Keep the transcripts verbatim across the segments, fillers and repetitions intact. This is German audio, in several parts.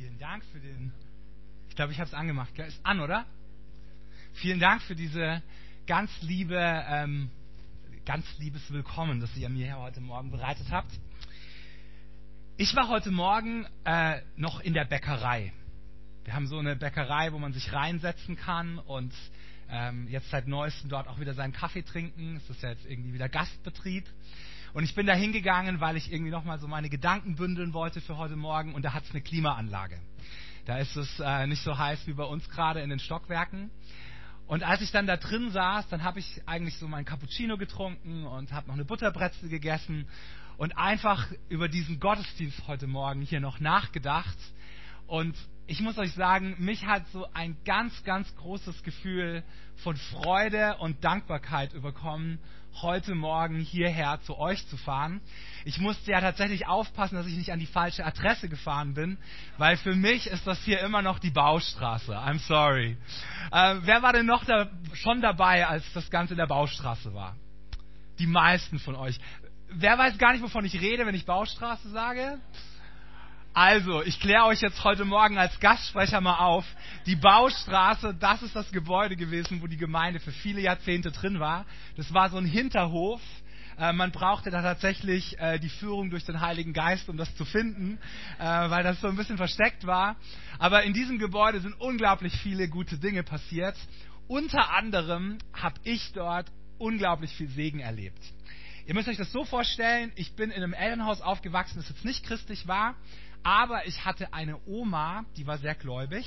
Vielen Dank für den, ich glaube, ich habe es angemacht, gell? Ist an, oder? Vielen Dank für diese ganz liebe, ähm, ganz liebes Willkommen, das ihr mir hier heute Morgen bereitet habt. Ich war heute Morgen äh, noch in der Bäckerei. Wir haben so eine Bäckerei, wo man sich reinsetzen kann und ähm, jetzt seit Neuestem dort auch wieder seinen Kaffee trinken. Es ist ja jetzt irgendwie wieder Gastbetrieb. Und ich bin da hingegangen, weil ich irgendwie nochmal so meine Gedanken bündeln wollte für heute Morgen. Und da hat es eine Klimaanlage. Da ist es äh, nicht so heiß wie bei uns gerade in den Stockwerken. Und als ich dann da drin saß, dann habe ich eigentlich so meinen Cappuccino getrunken und habe noch eine Butterbrezel gegessen und einfach über diesen Gottesdienst heute Morgen hier noch nachgedacht. Und ich muss euch sagen, mich hat so ein ganz, ganz großes Gefühl von Freude und Dankbarkeit überkommen, heute Morgen hierher zu euch zu fahren. Ich musste ja tatsächlich aufpassen, dass ich nicht an die falsche Adresse gefahren bin, weil für mich ist das hier immer noch die Baustraße. I'm sorry. Äh, wer war denn noch da, schon dabei, als das Ganze in der Baustraße war? Die meisten von euch. Wer weiß gar nicht, wovon ich rede, wenn ich Baustraße sage? Also, ich kläre euch jetzt heute Morgen als Gastsprecher mal auf. Die Baustraße, das ist das Gebäude gewesen, wo die Gemeinde für viele Jahrzehnte drin war. Das war so ein Hinterhof. Äh, man brauchte da tatsächlich äh, die Führung durch den Heiligen Geist, um das zu finden, äh, weil das so ein bisschen versteckt war. Aber in diesem Gebäude sind unglaublich viele gute Dinge passiert. Unter anderem habe ich dort unglaublich viel Segen erlebt. Ihr müsst euch das so vorstellen, ich bin in einem Elternhaus aufgewachsen, das jetzt nicht christlich war, aber ich hatte eine Oma, die war sehr gläubig.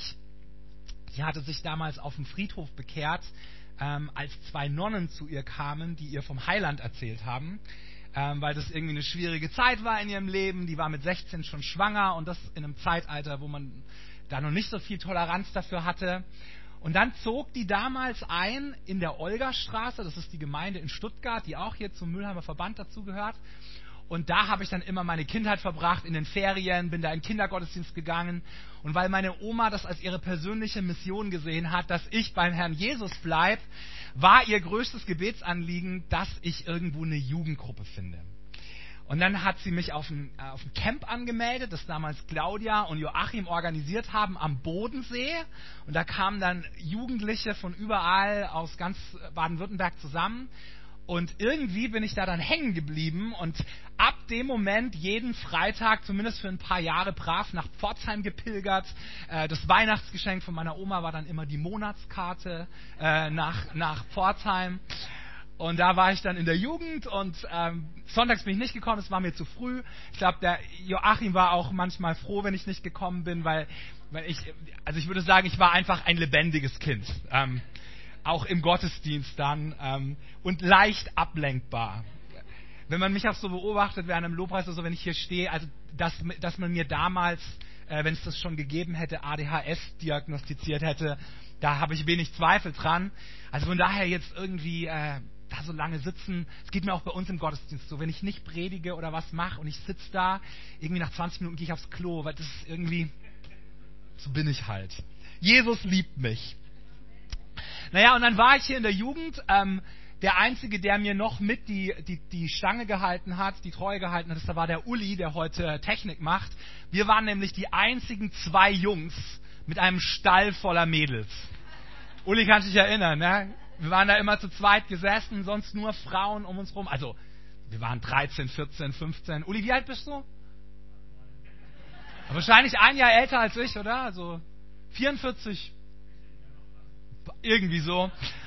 Die hatte sich damals auf dem Friedhof bekehrt, ähm, als zwei Nonnen zu ihr kamen, die ihr vom Heiland erzählt haben, ähm, weil das irgendwie eine schwierige Zeit war in ihrem Leben. Die war mit sechzehn schon schwanger und das in einem Zeitalter, wo man da noch nicht so viel Toleranz dafür hatte. Und dann zog die damals ein in der Olgastraße, das ist die Gemeinde in Stuttgart, die auch hier zum Mülheimer Verband dazugehört. Und da habe ich dann immer meine Kindheit verbracht, in den Ferien, bin da in den Kindergottesdienst gegangen. Und weil meine Oma das als ihre persönliche Mission gesehen hat, dass ich beim Herrn Jesus bleibe, war ihr größtes Gebetsanliegen, dass ich irgendwo eine Jugendgruppe finde. Und dann hat sie mich auf ein, äh, auf ein Camp angemeldet, das damals Claudia und Joachim organisiert haben am Bodensee. Und da kamen dann Jugendliche von überall aus ganz Baden-Württemberg zusammen. Und irgendwie bin ich da dann hängen geblieben und ab dem Moment jeden Freitag, zumindest für ein paar Jahre, brav nach Pforzheim gepilgert. Äh, das Weihnachtsgeschenk von meiner Oma war dann immer die Monatskarte äh, nach, nach Pforzheim. Und da war ich dann in der Jugend und ähm, sonntags bin ich nicht gekommen, es war mir zu früh. Ich glaube, der Joachim war auch manchmal froh, wenn ich nicht gekommen bin, weil, weil ich, also ich würde sagen, ich war einfach ein lebendiges Kind. Ähm, auch im Gottesdienst dann ähm, und leicht ablenkbar. Wenn man mich auch so beobachtet während einem Lobpreis oder so, wenn ich hier stehe, also dass, dass man mir damals, äh, wenn es das schon gegeben hätte, A D H S diagnostiziert hätte, da habe ich wenig Zweifel dran. Also von daher jetzt irgendwie äh, da so lange sitzen, es geht mir auch bei uns im Gottesdienst so, wenn ich nicht predige oder was mache und ich sitze da, irgendwie nach zwanzig Minuten gehe ich aufs Klo, weil das ist irgendwie, so bin ich halt. Jesus liebt mich. Naja, und dann war ich hier in der Jugend. Ähm, der Einzige, der mir noch mit die, die, die Stange gehalten hat, die Treue gehalten hat, das war der Uli, der heute Technik macht. Wir waren nämlich die einzigen zwei Jungs mit einem Stall voller Mädels. Uli kann sich erinnern, ne? Wir waren da immer zu zweit gesessen, sonst nur Frauen um uns rum. Also, wir waren dreizehn, vierzehn, fünfzehn. Uli, wie alt bist du? Wahrscheinlich ein Jahr älter als ich, oder? Also vierundvierzig. Irgendwie so.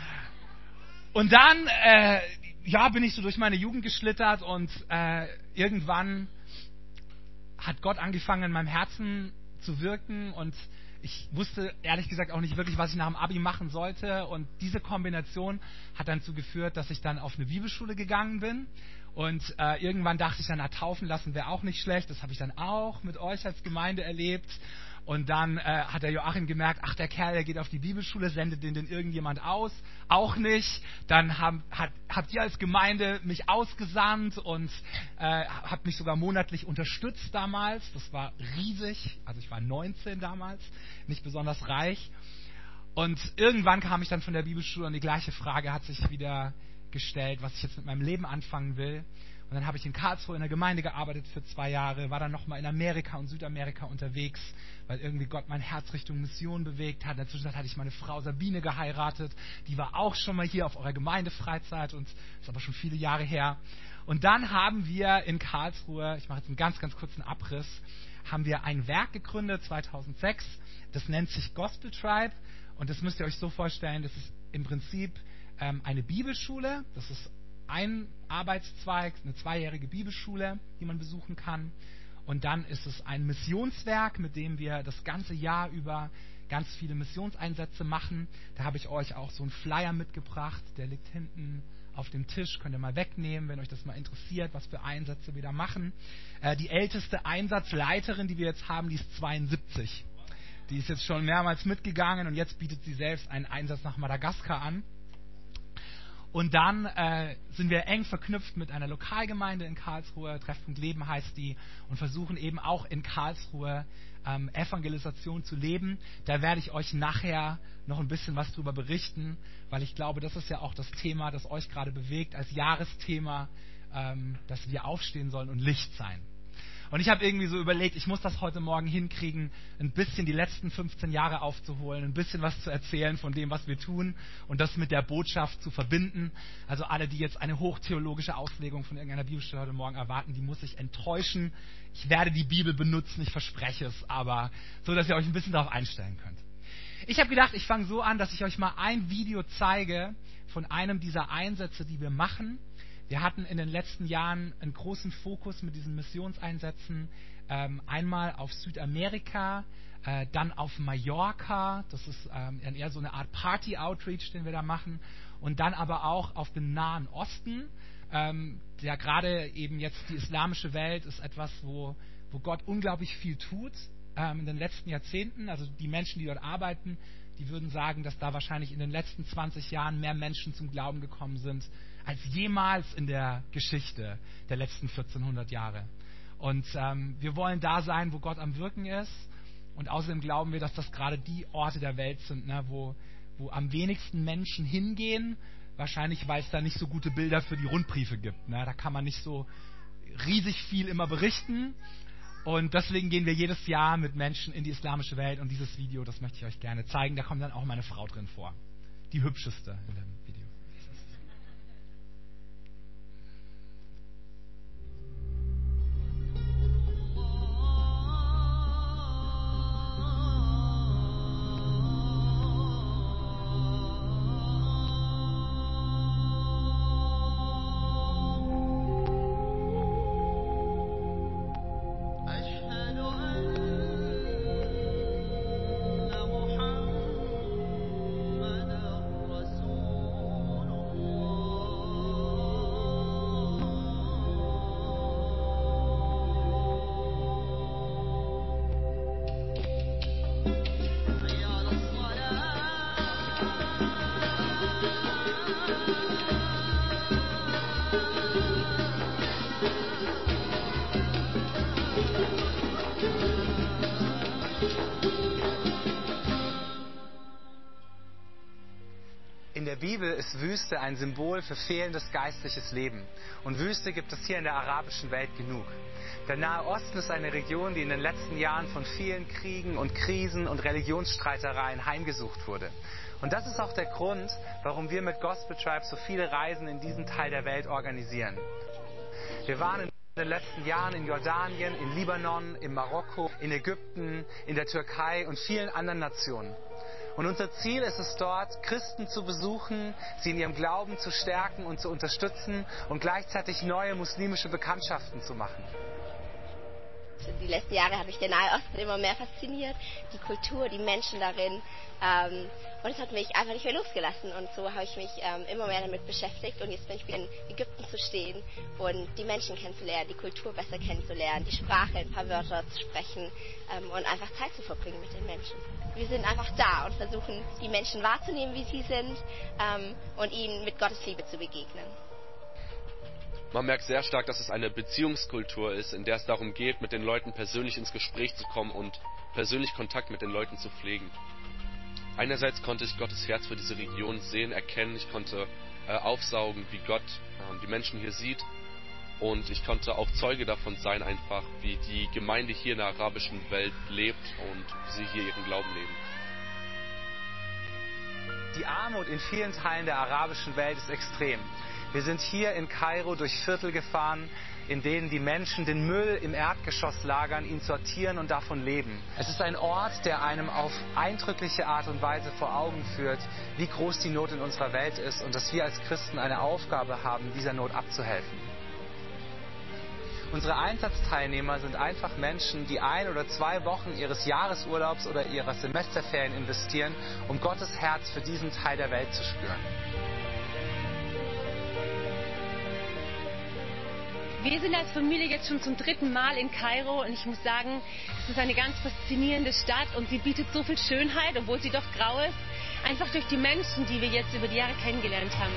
Und dann, äh, ja, bin ich so durch meine Jugend geschlittert und äh, irgendwann hat Gott angefangen, in meinem Herzen zu wirken und ich wusste ehrlich gesagt auch nicht wirklich, was ich nach dem Abi machen sollte. Und diese Kombination hat dann dazu geführt, dass ich dann auf eine Bibelschule gegangen bin. Und äh, irgendwann dachte ich dann, na, taufen lassen wäre auch nicht schlecht. Das habe ich dann auch mit euch als Gemeinde erlebt. Und dann äh, hat der Joachim gemerkt, ach, der Kerl, der geht auf die Bibelschule, sendet den denn irgendjemand aus? Auch nicht. Dann haben, hat, habt ihr als Gemeinde mich ausgesandt und äh, habt mich sogar monatlich unterstützt damals. Das war riesig. Also ich war neunzehn damals, nicht besonders reich. Und irgendwann kam ich dann von der Bibelschule und die gleiche Frage hat sich wieder gestellt, was ich jetzt mit meinem Leben anfangen will. Und Und dann habe ich in Karlsruhe in der Gemeinde gearbeitet für zwei Jahre, war dann nochmal in Amerika und Südamerika unterwegs, weil irgendwie Gott mein Herz Richtung Mission bewegt hat. In der Zwischenzeit hatte ich meine Frau Sabine geheiratet, die war auch schon mal hier auf eurer Gemeindefreizeit und ist aber schon viele Jahre her. Und dann haben wir in Karlsruhe, ich mache jetzt einen ganz, ganz kurzen Abriss, haben wir ein Werk gegründet, zweitausendsechs, das nennt sich Gospel Tribe und das müsst ihr euch so vorstellen, das ist im Prinzip ähm, eine Bibelschule, das ist ein Arbeitszweig, eine zweijährige Bibelschule, die man besuchen kann. Und dann ist es ein Missionswerk, mit dem wir das ganze Jahr über ganz viele Missionseinsätze machen. Da habe ich euch auch so einen Flyer mitgebracht, der liegt hinten auf dem Tisch, könnt ihr mal wegnehmen, wenn euch das mal interessiert, was für Einsätze wir da machen. Äh, die älteste Einsatzleiterin, die wir jetzt haben, die ist zweiundsiebzig. Die ist jetzt schon mehrmals mitgegangen und jetzt bietet sie selbst einen Einsatz nach Madagaskar an. Und dann äh, sind wir eng verknüpft mit einer Lokalgemeinde in Karlsruhe, Treffpunkt Leben heißt die, und versuchen eben auch in Karlsruhe ähm, Evangelisation zu leben. Da werde ich euch nachher noch ein bisschen was drüber berichten, weil ich glaube, das ist ja auch das Thema, das euch gerade bewegt, als Jahresthema, ähm, dass wir aufstehen sollen und Licht sein. Und ich habe irgendwie so überlegt, ich muss das heute Morgen hinkriegen, ein bisschen die letzten fünfzehn Jahre aufzuholen, ein bisschen was zu erzählen von dem, was wir tun und das mit der Botschaft zu verbinden. Also alle, die jetzt eine hochtheologische Auslegung von irgendeiner Bibelstelle heute Morgen erwarten, die muss ich enttäuschen. Ich werde die Bibel benutzen, ich verspreche es, aber so, dass ihr euch ein bisschen darauf einstellen könnt. Ich habe gedacht, ich fange so an, dass ich euch mal ein Video zeige von einem dieser Einsätze, die wir machen. Wir hatten in den letzten Jahren einen großen Fokus mit diesen Missionseinsätzen. Ähm, einmal auf Südamerika, äh, dann auf Mallorca. Das ist ähm, eher so eine Art Party-Outreach, den wir da machen. Und dann aber auch auf dem Nahen Osten. Ähm, der gerade eben jetzt die islamische Welt ist etwas, wo, wo Gott unglaublich viel tut ähm, in den letzten Jahrzehnten. Also die Menschen, die dort arbeiten, die würden sagen, dass da wahrscheinlich in den letzten zwanzig Jahren mehr Menschen zum Glauben gekommen sind, als jemals in der Geschichte der letzten vierzehnhundert Jahre. Und ähm, wir wollen da sein, wo Gott am Wirken ist. Und außerdem glauben wir, dass das gerade die Orte der Welt sind, ne, wo, wo am wenigsten Menschen hingehen. Wahrscheinlich, weil es da nicht so gute Bilder für die Rundbriefe gibt. Ne? Da kann man nicht so riesig viel immer berichten. Und deswegen gehen wir jedes Jahr mit Menschen in die islamische Welt. Und dieses Video, das möchte ich euch gerne zeigen. Da kommt dann auch meine Frau drin vor. Die hübscheste in dem Video. In der Bibel ist Wüste ein Symbol für fehlendes geistliches Leben. Und Wüste gibt es hier in der arabischen Welt genug. Der Nahe Osten ist eine Region, die in den letzten Jahren von vielen Kriegen und Krisen und Religionsstreitereien heimgesucht wurde. Und das ist auch der Grund, warum wir mit Gospel Tribe so viele Reisen in diesen Teil der Welt organisieren. Wir waren in den letzten Jahren in Jordanien, in Libanon, in Marokko, in Ägypten, in der Türkei und vielen anderen Nationen. Und unser Ziel ist es dort, Christen zu besuchen, sie in ihrem Glauben zu stärken und zu unterstützen und gleichzeitig neue muslimische Bekanntschaften zu machen. Die letzten Jahre hat mich der Nahe Osten immer mehr fasziniert, die Kultur, die Menschen darin. Ähm, und es hat mich einfach nicht mehr losgelassen. Und so habe ich mich ähm, immer mehr damit beschäftigt. Und jetzt bin ich wieder in Ägypten zu stehen und die Menschen kennenzulernen, die Kultur besser kennenzulernen, die Sprache, ein paar Wörter zu sprechen ähm, und einfach Zeit zu verbringen mit den Menschen. Wir sind einfach da und versuchen, die Menschen wahrzunehmen, wie sie sind ähm, und ihnen mit Gottes Liebe zu begegnen. Man merkt sehr stark, dass es eine Beziehungskultur ist, in der es darum geht, mit den Leuten persönlich ins Gespräch zu kommen und persönlich Kontakt mit den Leuten zu pflegen. Einerseits konnte ich Gottes Herz für diese Region sehen, erkennen. Ich konnte äh, aufsaugen, wie Gott äh, die Menschen hier sieht. Und ich konnte auch Zeuge davon sein, einfach wie die Gemeinde hier in der arabischen Welt lebt und wie sie hier ihren Glauben leben. Die Armut in vielen Teilen der arabischen Welt ist extrem. Wir sind hier in Kairo durch Viertel gefahren, in denen die Menschen den Müll im Erdgeschoss lagern, ihn sortieren und davon leben. Es ist ein Ort, der einem auf eindrückliche Art und Weise vor Augen führt, wie groß die Not in unserer Welt ist und dass wir als Christen eine Aufgabe haben, dieser Not abzuhelfen. Unsere Einsatzteilnehmer sind einfach Menschen, die ein oder zwei Wochen ihres Jahresurlaubs oder ihrer Semesterferien investieren, um Gottes Herz für diesen Teil der Welt zu spüren. Wir sind als Familie jetzt schon zum dritten Mal in Kairo und ich muss sagen, es ist eine ganz faszinierende Stadt und sie bietet so viel Schönheit, obwohl sie doch grau ist, einfach durch die Menschen, die wir jetzt über die Jahre kennengelernt haben.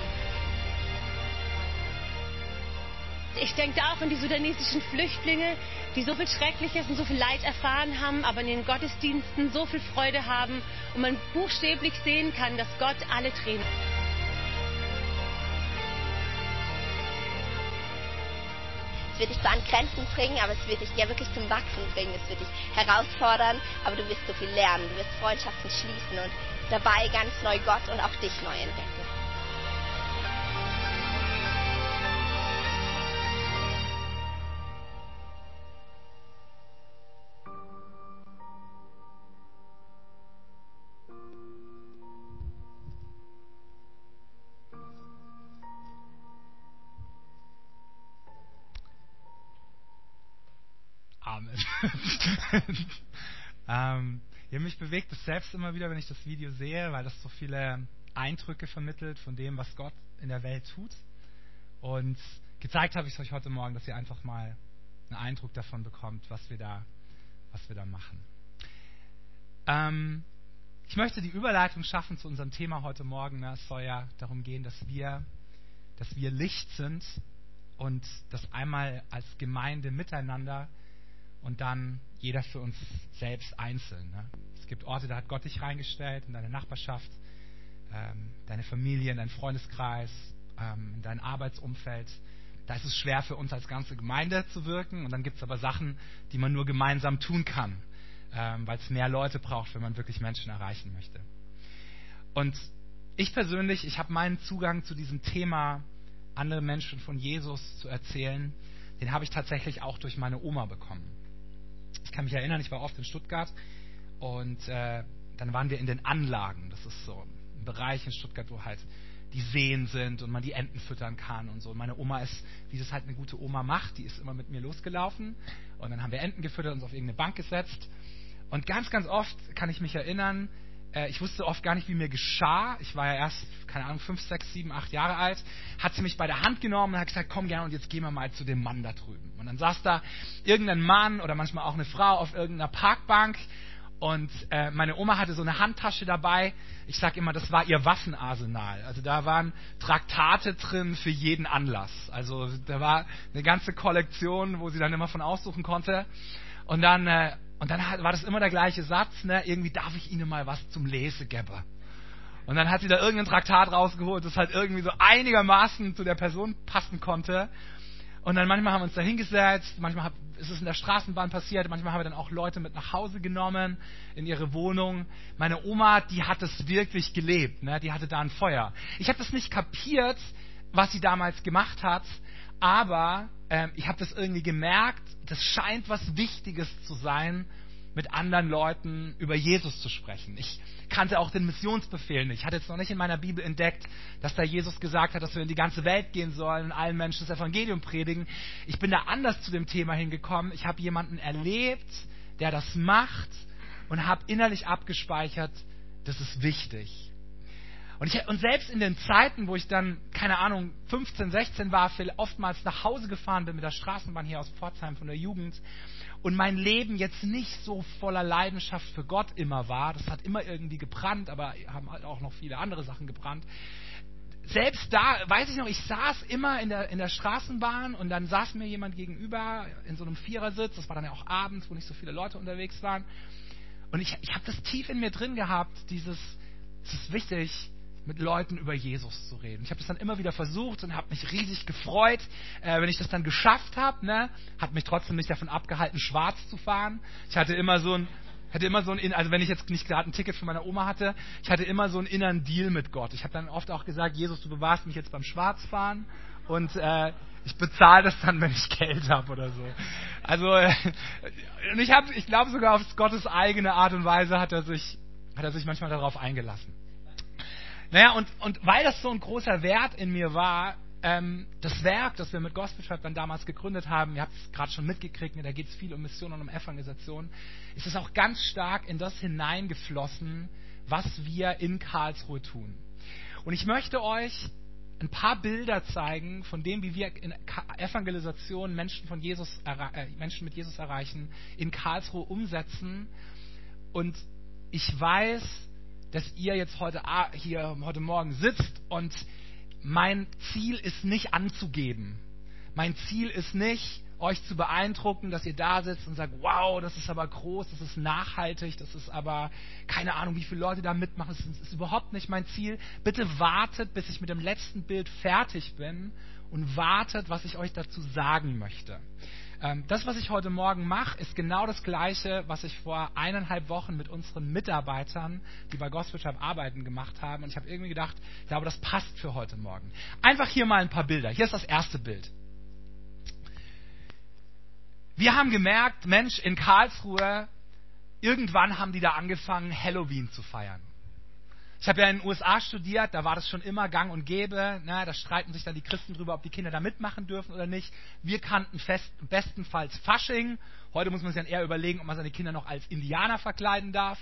Ich denke auch an die sudanesischen Flüchtlinge, die so viel Schreckliches und so viel Leid erfahren haben, aber in den Gottesdiensten so viel Freude haben und man buchstäblich sehen kann, dass Gott alle Tränen. Es wird dich so an Grenzen bringen, aber es wird dich ja wirklich zum Wachsen bringen. Es wird dich herausfordern, aber du wirst so viel lernen. Du wirst Freundschaften schließen und dabei ganz neu Gott und auch dich neu entdecken. Amen. ähm, ja, mich bewegt es selbst immer wieder, wenn ich das Video sehe, weil das so viele Eindrücke vermittelt von dem, was Gott in der Welt tut. Und gezeigt habe ich es euch heute Morgen, dass ihr einfach mal einen Eindruck davon bekommt, was wir da, was wir da machen. Ähm, ich möchte die Überleitung schaffen zu unserem Thema heute Morgen. Es soll ja darum gehen, dass wir, dass wir Licht sind und das einmal als Gemeinde miteinander und dann jeder für uns selbst einzeln. Ne? Es gibt Orte, da hat Gott dich reingestellt, in deine Nachbarschaft, ähm, deine Familie, in deinen Freundeskreis, ähm, in dein Arbeitsumfeld. Da ist es schwer für uns als ganze Gemeinde zu wirken. Und dann gibt es aber Sachen, die man nur gemeinsam tun kann, ähm, weil es mehr Leute braucht, wenn man wirklich Menschen erreichen möchte. Und ich persönlich, ich habe meinen Zugang zu diesem Thema, andere Menschen von Jesus zu erzählen, den habe ich tatsächlich auch durch meine Oma bekommen. Ich kann mich erinnern, ich war oft in Stuttgart und äh, dann waren wir in den Anlagen. Das ist so ein Bereich in Stuttgart, wo halt die Seen sind und man die Enten füttern kann und so. Und meine Oma ist, wie das halt eine gute Oma macht, die ist immer mit mir losgelaufen und dann haben wir Enten gefüttert und uns auf irgendeine Bank gesetzt. Und ganz, ganz oft kann ich mich erinnern, äh, ich wusste oft gar nicht, wie mir geschah. Ich war ja erst, keine Ahnung, fünf, sechs, sieben, acht Jahre alt. Hat sie mich bei der Hand genommen und hat gesagt, komm gerne und jetzt gehen wir mal zu dem Mann da drüben. Und dann saß da irgendein Mann oder manchmal auch eine Frau auf irgendeiner Parkbank. Und äh, meine Oma hatte so eine Handtasche dabei. Ich sage immer, das war ihr Waffenarsenal. Also da waren Traktate drin für jeden Anlass. Also da war eine ganze Kollektion, wo sie dann immer von aussuchen konnte. Und dann, äh, und dann war das immer der gleiche Satz, ne? Irgendwie darf ich Ihnen mal was zum Lesen geben. Und dann hat sie da irgendein Traktat rausgeholt, das halt irgendwie so einigermaßen zu der Person passen konnte. Und dann manchmal haben wir uns da hingesetzt, manchmal ist es in der Straßenbahn passiert, manchmal haben wir dann auch Leute mit nach Hause genommen in ihre Wohnung. Meine Oma, die hat es wirklich gelebt, ne? Die hatte da ein Feuer. Ich habe das nicht kapiert, was sie damals gemacht hat, aber ähm, ich habe das irgendwie gemerkt, das scheint was Wichtiges zu sein, mit anderen Leuten über Jesus zu sprechen. Ich kannte auch den Missionsbefehl nicht. Ich hatte jetzt noch nicht in meiner Bibel entdeckt, dass da Jesus gesagt hat, dass wir in die ganze Welt gehen sollen und allen Menschen das Evangelium predigen. Ich bin da anders zu dem Thema hingekommen. Ich habe jemanden erlebt, der das macht und habe innerlich abgespeichert, das ist wichtig. Und, ich, und selbst in den Zeiten, wo ich dann, keine Ahnung, fünfzehn, sechzehn war, oftmals nach Hause gefahren bin mit der Straßenbahn hier aus Pforzheim von der Jugend und mein Leben jetzt nicht so voller Leidenschaft für Gott immer war, das hat immer irgendwie gebrannt, aber haben halt auch noch viele andere Sachen gebrannt. Selbst da, weiß ich noch, ich saß immer in der, in der Straßenbahn und dann saß mir jemand gegenüber in so einem Vierersitz, das war dann ja auch abends, wo nicht so viele Leute unterwegs waren. Und ich, ich habe das tief in mir drin gehabt, dieses, es ist wichtig, mit Leuten über Jesus zu reden. Ich habe das dann immer wieder versucht und habe mich riesig gefreut, äh, wenn ich das dann geschafft habe. Ne? Hat mich trotzdem nicht davon abgehalten, schwarz zu fahren. Ich hatte immer so ein, hatte immer so ein, also wenn ich jetzt nicht gerade ein Ticket für meine Oma hatte, ich hatte immer so einen inneren Deal mit Gott. Ich habe dann oft auch gesagt, Jesus, du bewahrst mich jetzt beim Schwarzfahren und äh, ich bezahle das dann, wenn ich Geld habe oder so. Also äh, und ich habe, ich glaube sogar auf Gottes eigene Art und Weise hat er sich, hat er sich manchmal darauf eingelassen. Naja, und, und weil das so ein großer Wert in mir war, ähm, das Werk, das wir mit Gospel Tribe dann damals gegründet haben, ihr habt es gerade schon mitgekriegt, ne, da geht es viel um Mission und um Evangelisation, ist es auch ganz stark in das hineingeflossen, was wir in Karlsruhe tun. Und ich möchte euch ein paar Bilder zeigen von dem, wie wir in Evangelisation Menschen, von Jesus, äh, Menschen mit Jesus erreichen, in Karlsruhe umsetzen. Und ich weiß, dass ihr jetzt heute hier heute Morgen sitzt und mein Ziel ist nicht anzugeben. Mein Ziel ist nicht, euch zu beeindrucken, dass ihr da sitzt und sagt, wow, das ist aber groß, das ist nachhaltig, das ist aber, keine Ahnung, wie viele Leute da mitmachen. Das ist, das ist überhaupt nicht mein Ziel. Bitte wartet, bis ich mit dem letzten Bild fertig bin und wartet, was ich euch dazu sagen möchte. Das, was ich heute Morgen mache, ist genau das Gleiche, was ich vor eineinhalb Wochen mit unseren Mitarbeitern, die bei Gospel Tribe arbeiten, gemacht haben. Und ich habe irgendwie gedacht, ich glaube, das passt für heute Morgen. Einfach hier mal ein paar Bilder. Hier ist das erste Bild. Wir haben gemerkt, Mensch, in Karlsruhe, irgendwann haben die da angefangen, Halloween zu feiern. Ich habe ja in den U S A studiert, da war das schon immer gang und gäbe. Ne? Da streiten sich dann die Christen drüber, ob die Kinder da mitmachen dürfen oder nicht. Wir kannten fest, bestenfalls Fasching. Heute muss man sich dann eher überlegen, ob man seine Kinder noch als Indianer verkleiden darf.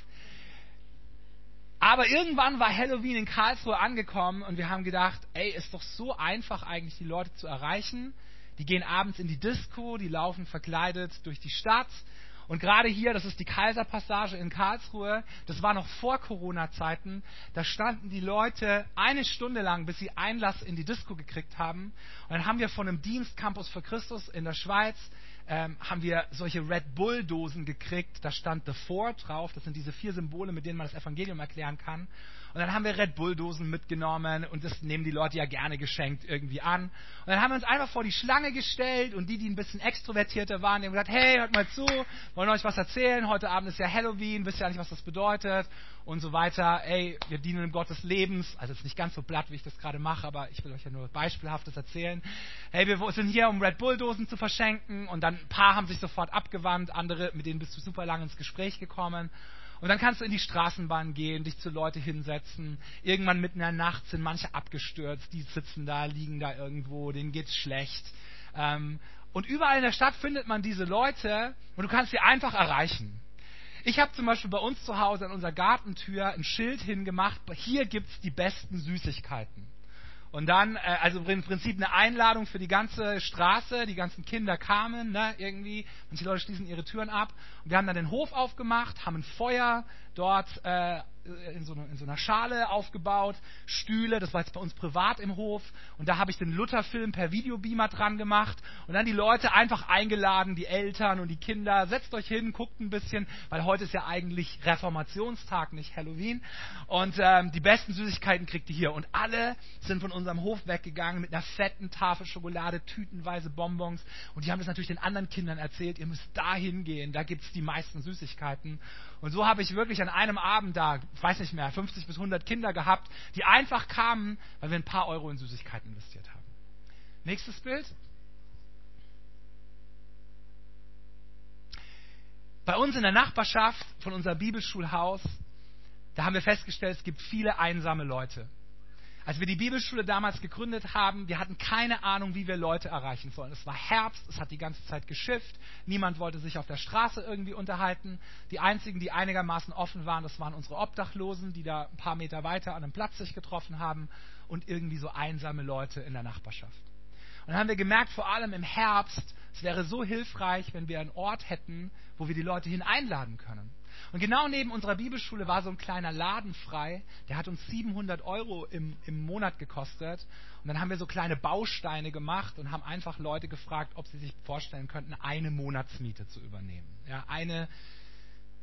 Aber irgendwann war Halloween in Karlsruhe angekommen und wir haben gedacht, ey, ist doch so einfach eigentlich, die Leute zu erreichen. Die gehen abends in die Disco, die laufen verkleidet durch die Stadt. Und gerade hier, das ist die Kaiserpassage in Karlsruhe, das war noch vor Corona-Zeiten, da standen die Leute eine Stunde lang, bis sie Einlass in die Disco gekriegt haben. Und dann haben wir von einem Dienst Campus für Christus in der Schweiz, ähm, haben wir solche Red Bull-Dosen gekriegt, da stand The Four drauf, das sind diese vier Symbole, mit denen man das Evangelium erklären kann. Und dann haben wir Red Bull-Dosen mitgenommen und das nehmen die Leute ja gerne geschenkt irgendwie an. Und dann haben wir uns einfach vor die Schlange gestellt und die, die ein bisschen extrovertierter waren, die haben gesagt, hey, hört mal zu, wollen euch was erzählen, heute Abend ist ja Halloween, wisst ja nicht, was das bedeutet und so weiter. Ey, wir dienen im Gott des Lebens, also jetzt nicht ganz so platt, wie ich das gerade mache, aber ich will euch ja nur Beispielhaftes erzählen. Hey, wir sind hier, um Red Bull-Dosen zu verschenken und dann ein paar haben sich sofort abgewandt, andere, mit denen bist du super lang ins Gespräch gekommen. Und dann kannst du in die Straßenbahn gehen, dich zu Leute hinsetzen. Irgendwann mitten in der Nacht sind manche abgestürzt, die sitzen da, liegen da irgendwo, denen geht's schlecht. Und überall in der Stadt findet man diese Leute und du kannst sie einfach erreichen. Ich habe zum Beispiel bei uns zu Hause an unserer Gartentür ein Schild hingemacht, hier gibt's die besten Süßigkeiten. Und dann, äh, also im Prinzip eine Einladung für die ganze Straße, die ganzen Kinder kamen, ne, irgendwie, manche Leute schließen ihre Türen ab. Und wir haben dann den Hof aufgemacht, haben ein Feuer dort äh, in, so eine, in so einer Schale aufgebaut, Stühle, das war jetzt bei uns privat im Hof. Und da habe ich den Lutherfilm per Videobeamer dran gemacht und dann die Leute einfach eingeladen, die Eltern und die Kinder, setzt euch hin, guckt ein bisschen, weil heute ist ja eigentlich Reformationstag, nicht Halloween. Und ähm, die besten Süßigkeiten kriegt ihr hier. Und alle sind von unserem Hof weggegangen mit einer fetten Tafel Schokolade, tütenweise Bonbons. Und die haben das natürlich den anderen Kindern erzählt, ihr müsst da hingehen, da gibt es die meisten Süßigkeiten. Und so habe ich wirklich an einem Abend da, ich weiß nicht mehr, fünfzig bis hundert Kinder gehabt, die einfach kamen, weil wir ein paar Euro in Süßigkeiten investiert haben. Nächstes Bild. Bei uns in der Nachbarschaft von unserem Bibelschulhaus, da haben wir festgestellt, es gibt viele einsame Leute. Als wir die Bibelschule damals gegründet haben, wir hatten keine Ahnung, wie wir Leute erreichen sollen. Es war Herbst, es hat die ganze Zeit geschifft, niemand wollte sich auf der Straße irgendwie unterhalten. Die einzigen, die einigermaßen offen waren, das waren unsere Obdachlosen, die da ein paar Meter weiter an einem Platz sich getroffen haben und irgendwie so einsame Leute in der Nachbarschaft. Und dann haben wir gemerkt, vor allem im Herbst, es wäre so hilfreich, wenn wir einen Ort hätten, wo wir die Leute hin einladen können. Und genau neben unserer Bibelschule war so ein kleiner Laden frei, der hat uns siebenhundert Euro im, im Monat gekostet. Und dann haben wir so kleine Bausteine gemacht und haben einfach Leute gefragt, ob sie sich vorstellen könnten, eine Monatsmiete zu übernehmen. Ja, eine,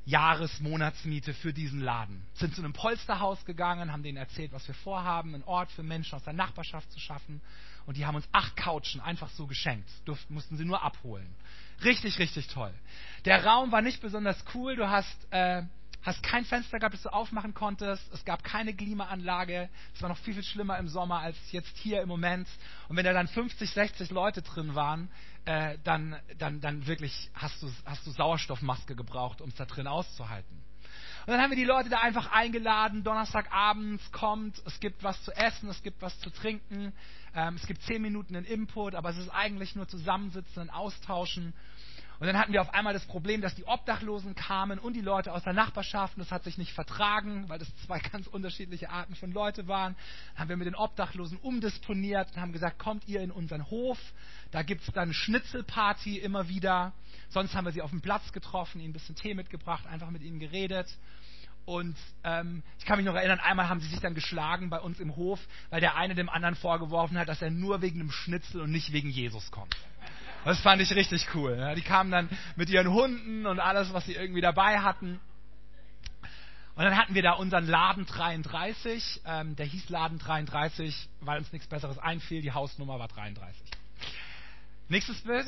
Jahresmonatsmiete für diesen Laden. Sind zu einem Polsterhaus gegangen, haben denen erzählt, was wir vorhaben, einen Ort für Menschen aus der Nachbarschaft zu schaffen. Und die haben uns acht Couchen einfach so geschenkt. Durften, mussten sie nur abholen. Richtig, richtig toll. Der Raum war nicht besonders cool. Du hast, äh, hast kein Fenster gehabt, das du aufmachen konntest. Es gab keine Klimaanlage. Es war noch viel, viel schlimmer im Sommer als jetzt hier im Moment. Und wenn da dann fünfzig, sechzig Leute drin waren, äh, dann, dann, dann wirklich hast du, hast du Sauerstoffmaske gebraucht, um es da drin auszuhalten. Und dann haben wir die Leute da einfach eingeladen. Donnerstagabends kommt, es gibt was zu essen, es gibt was zu trinken. Ähm, es gibt zehn Minuten in Input, aber es ist eigentlich nur zusammensitzen und austauschen. Und dann hatten wir auf einmal das Problem, dass die Obdachlosen kamen und die Leute aus der Nachbarschaft. Und das hat sich nicht vertragen, weil das zwei ganz unterschiedliche Arten von Leute waren. Dann haben wir mit den Obdachlosen umdisponiert und haben gesagt, kommt ihr in unseren Hof. Da gibt es dann eine Schnitzelparty immer wieder. Sonst haben wir sie auf dem Platz getroffen, ihnen ein bisschen Tee mitgebracht, einfach mit ihnen geredet. Und ähm, ich kann mich noch erinnern, einmal haben sie sich dann geschlagen bei uns im Hof, weil der eine dem anderen vorgeworfen hat, dass er nur wegen einem Schnitzel und nicht wegen Jesus kommt. Das fand ich richtig cool. Ja. Die kamen dann mit ihren Hunden und alles, was sie irgendwie dabei hatten. Und dann hatten wir da unseren Laden dreiunddreißig. Ähm, der hieß Laden dreiunddreißig, weil uns nichts Besseres einfiel. Die Hausnummer war dreiunddreißig. Nächstes Bild.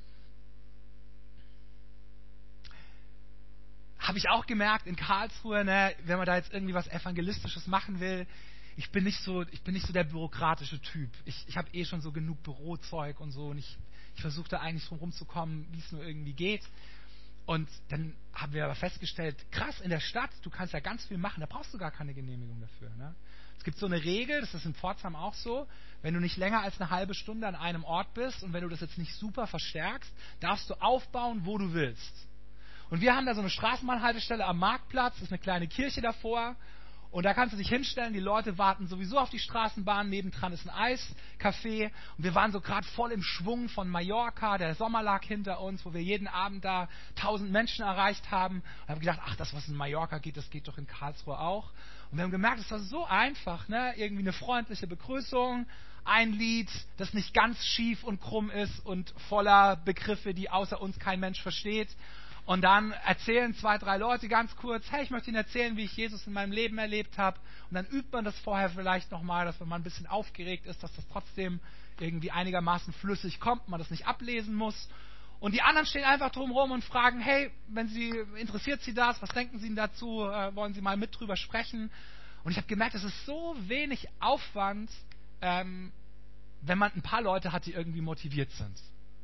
Habe ich auch gemerkt in Karlsruhe, ne, wenn man da jetzt irgendwie was Evangelistisches machen will, ich bin nicht so, ich bin nicht so der bürokratische Typ. Ich, ich habe eh schon so genug Bürozeug und so und ich, ich versuche da eigentlich drum rumzukommen, wie es nur irgendwie geht. Und dann haben wir aber festgestellt, krass, in der Stadt, du kannst ja ganz viel machen, da brauchst du gar keine Genehmigung dafür. Ne? Es gibt so eine Regel, das ist in Pforzheim auch so, wenn du nicht länger als eine halbe Stunde an einem Ort bist und wenn du das jetzt nicht super verstärkst, darfst du aufbauen, wo du willst. Und wir haben da so eine Straßenbahnhaltestelle am Marktplatz, das ist eine kleine Kirche davor. Und da kannst du dich hinstellen, die Leute warten sowieso auf die Straßenbahn, nebendran ist ein Eiscafé. Und wir waren so gerade voll im Schwung von Mallorca, der Sommer lag hinter uns, wo wir jeden Abend da tausend Menschen erreicht haben. Und haben gedacht, ach, das, was in Mallorca geht, das geht doch in Karlsruhe auch. Und wir haben gemerkt, es war so einfach, ne? Irgendwie eine freundliche Begrüßung, ein Lied, das nicht ganz schief und krumm ist und voller Begriffe, die außer uns kein Mensch versteht. Und dann erzählen zwei, drei Leute ganz kurz, hey, ich möchte Ihnen erzählen, wie ich Jesus in meinem Leben erlebt habe. Und dann übt man das vorher vielleicht nochmal, dass wenn man ein bisschen aufgeregt ist, dass das trotzdem irgendwie einigermaßen flüssig kommt, man das nicht ablesen muss. Und die anderen stehen einfach drumherum und fragen, hey, wenn Sie, interessiert Sie das? Was denken Sie denn dazu? Äh, wollen Sie mal mit drüber sprechen? Und ich habe gemerkt, es ist so wenig Aufwand, ähm, wenn man ein paar Leute hat, die irgendwie motiviert sind.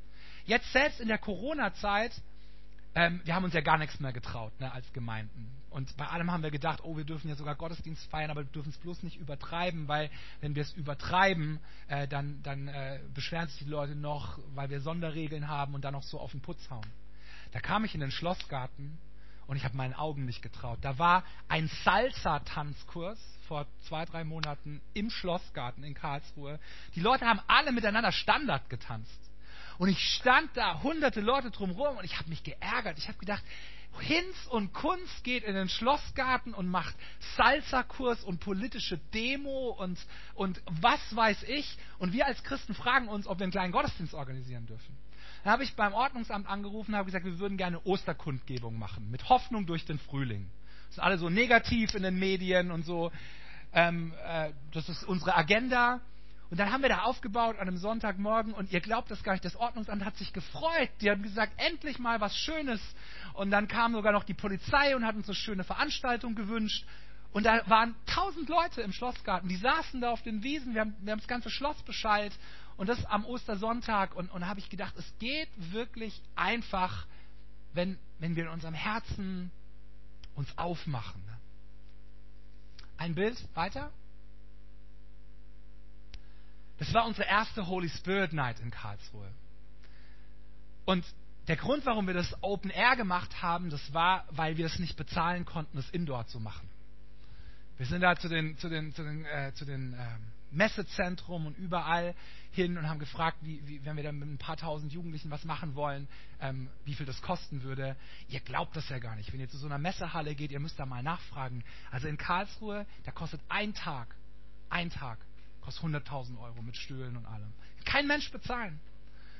Jetzt selbst in der Corona-Zeit, Ähm, wir haben uns ja gar nichts mehr getraut, ne, als Gemeinden. Und bei allem haben wir gedacht, oh, wir dürfen ja sogar Gottesdienst feiern, aber wir dürfen es bloß nicht übertreiben, weil wenn wir es übertreiben, äh, dann, dann äh, beschweren sich die Leute noch, weil wir Sonderregeln haben und dann noch so auf den Putz hauen. Da kam ich in den Schlossgarten und ich habe meinen Augen nicht getraut. Da war ein Salsa-Tanzkurs vor zwei, drei Monaten im Schlossgarten in Karlsruhe. Die Leute haben alle miteinander Standard getanzt. Und ich stand da, hunderte Leute drumherum und ich habe mich geärgert. Ich habe gedacht, Hinz und Kunz geht in den Schlossgarten und macht Salsa-Kurs und politische Demo und, und was weiß ich. Und wir als Christen fragen uns, ob wir einen kleinen Gottesdienst organisieren dürfen. Dann habe ich beim Ordnungsamt angerufen und habe gesagt, wir würden gerne Osterkundgebung machen, mit Hoffnung durch den Frühling. Das sind alle so negativ in den Medien und so. Ähm, äh, das ist unsere Agenda. Und dann haben wir da aufgebaut an einem Sonntagmorgen und ihr glaubt das gar nicht, das Ordnungsamt hat sich gefreut. Die haben gesagt, endlich mal was Schönes. Und dann kam sogar noch die Polizei und hat uns eine schöne Veranstaltung gewünscht. Und da waren tausend Leute im Schlossgarten, die saßen da auf den Wiesen, wir haben, wir haben das ganze Schloss beschallt und das am Ostersonntag. Und, und da habe ich gedacht, es geht wirklich einfach, wenn, wenn wir in unserem Herzen uns aufmachen. Ein Bild weiter. Das war unsere erste Holy Spirit Night in Karlsruhe. Und der Grund, warum wir das Open Air gemacht haben, das war, weil wir es nicht bezahlen konnten, das Indoor zu machen. Wir sind da zu den, zu den, zu den, äh, zu den äh, Messezentrum und überall hin und haben gefragt, wie, wie, wenn wir dann mit ein paar tausend Jugendlichen was machen wollen, ähm, wie viel das kosten würde. Ihr glaubt das ja gar nicht. Wenn ihr zu so einer Messehalle geht, ihr müsst da mal nachfragen. Also in Karlsruhe, da kostet ein Tag, ein Tag, kostet hunderttausend Euro mit Stühlen und allem. Kein Mensch bezahlen. Und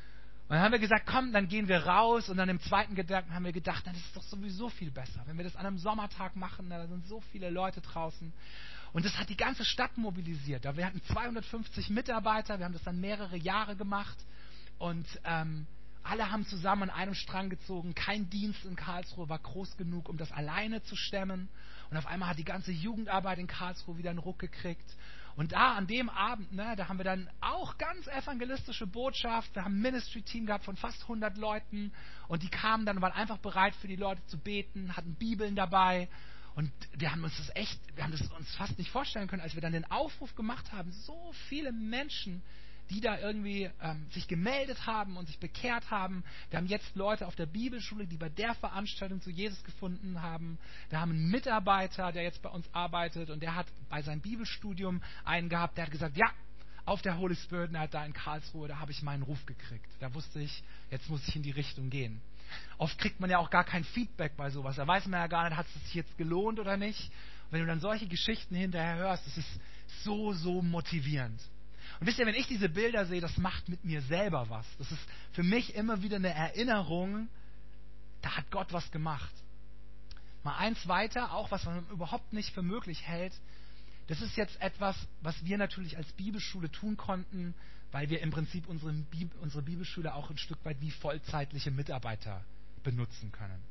Und dann haben wir gesagt, komm, dann gehen wir raus. Und dann im zweiten Gedanken haben wir gedacht, das ist doch sowieso viel besser. Wenn wir das an einem Sommertag machen, da sind so viele Leute draußen. Und das hat die ganze Stadt mobilisiert. Wir hatten zweihundertfünfzig Mitarbeiter, wir haben das dann mehrere Jahre gemacht. Und ähm, alle haben zusammen an einem Strang gezogen. Kein Dienst in Karlsruhe war groß genug, um das alleine zu stemmen. Und auf einmal hat die ganze Jugendarbeit in Karlsruhe wieder einen Ruck gekriegt. Und da an dem Abend, ne, da haben wir dann auch ganz evangelistische Botschaft. Wir haben ein Ministry-Team gehabt von fast hundert Leuten. Und die kamen dann, waren einfach bereit für die Leute zu beten, hatten Bibeln dabei. Und wir haben uns das echt, wir haben das uns fast nicht vorstellen können, als wir dann den Aufruf gemacht haben. So viele Menschen, die da irgendwie ähm, sich gemeldet haben und sich bekehrt haben. Wir haben jetzt Leute auf der Bibelschule, die bei der Veranstaltung zu Jesus gefunden haben. Wir haben einen Mitarbeiter, der jetzt bei uns arbeitet und der hat bei seinem Bibelstudium einen gehabt, der hat gesagt, ja, auf der Holy Spirit Night da in Karlsruhe, da habe ich meinen Ruf gekriegt. Da wusste ich, jetzt muss ich in die Richtung gehen. Oft kriegt man ja auch gar kein Feedback bei sowas. Da weiß man ja gar nicht, hat es sich jetzt gelohnt oder nicht. Und wenn du dann solche Geschichten hinterher hörst, das ist so, so motivierend. Und wisst ihr, wenn ich diese Bilder sehe, das macht mit mir selber was. Das ist für mich immer wieder eine Erinnerung, da hat Gott was gemacht. Mal eins weiter, auch was man überhaupt nicht für möglich hält. Das ist jetzt etwas, was wir natürlich als Bibelschule tun konnten, weil wir im Prinzip unsere, Bib- unsere Bibelschule auch ein Stück weit wie vollzeitliche Mitarbeiter benutzen können.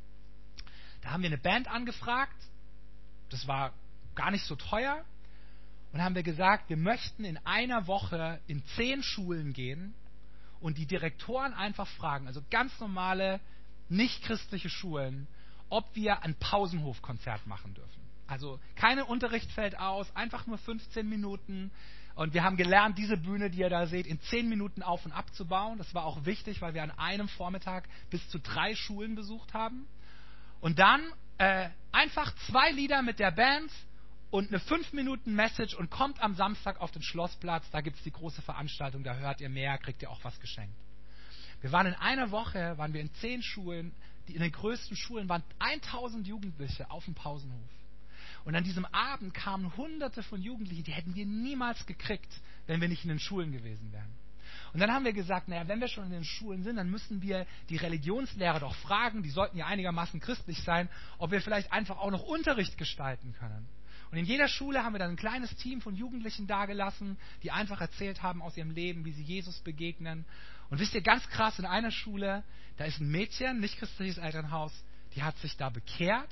Da haben wir eine Band angefragt. Das war gar nicht so teuer. Und haben wir gesagt, wir möchten in einer Woche in zehn Schulen gehen und die Direktoren einfach fragen, also ganz normale, nicht christliche Schulen, ob wir ein Pausenhofkonzert machen dürfen. Also keine Unterricht fällt aus, einfach nur fünfzehn Minuten. Und wir haben gelernt, diese Bühne, die ihr da seht, in zehn Minuten auf- und abzubauen. Das war auch wichtig, weil wir an einem Vormittag bis zu drei Schulen besucht haben. Und dann äh, einfach zwei Lieder mit der Band und eine fünf Minuten Message und kommt am Samstag auf den Schlossplatz, da gibt es die große Veranstaltung, da hört ihr mehr, kriegt ihr auch was geschenkt. Wir waren in einer Woche, waren wir in zehn Schulen, die in den größten Schulen waren tausend Jugendliche auf dem Pausenhof. Und an diesem Abend kamen hunderte von Jugendlichen, die hätten wir niemals gekriegt, wenn wir nicht in den Schulen gewesen wären. Und dann haben wir gesagt, naja, wenn wir schon in den Schulen sind, dann müssen wir die Religionslehrer doch fragen, die sollten ja einigermaßen christlich sein, ob wir vielleicht einfach auch noch Unterricht gestalten können. Und in jeder Schule haben wir dann ein kleines Team von Jugendlichen dagelassen, die einfach erzählt haben aus ihrem Leben, wie sie Jesus begegnen. Und wisst ihr, ganz krass, in einer Schule, da ist ein Mädchen, nicht christliches Elternhaus, die hat sich da bekehrt.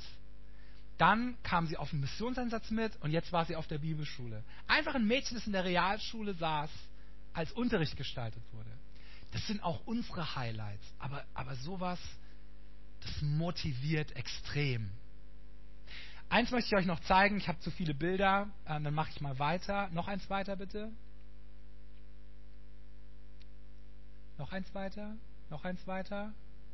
Dann kam sie auf einen Missionseinsatz mit und jetzt war sie auf der Bibelschule. Einfach ein Mädchen, das in der Realschule saß, als Unterricht gestaltet wurde. Das sind auch unsere Highlights. Aber, aber sowas, das motiviert extrem. Eins möchte ich euch noch zeigen. Ich habe zu viele Bilder. Ähm, dann mache ich mal weiter. Noch eins weiter, bitte. Noch eins weiter. Noch eins weiter.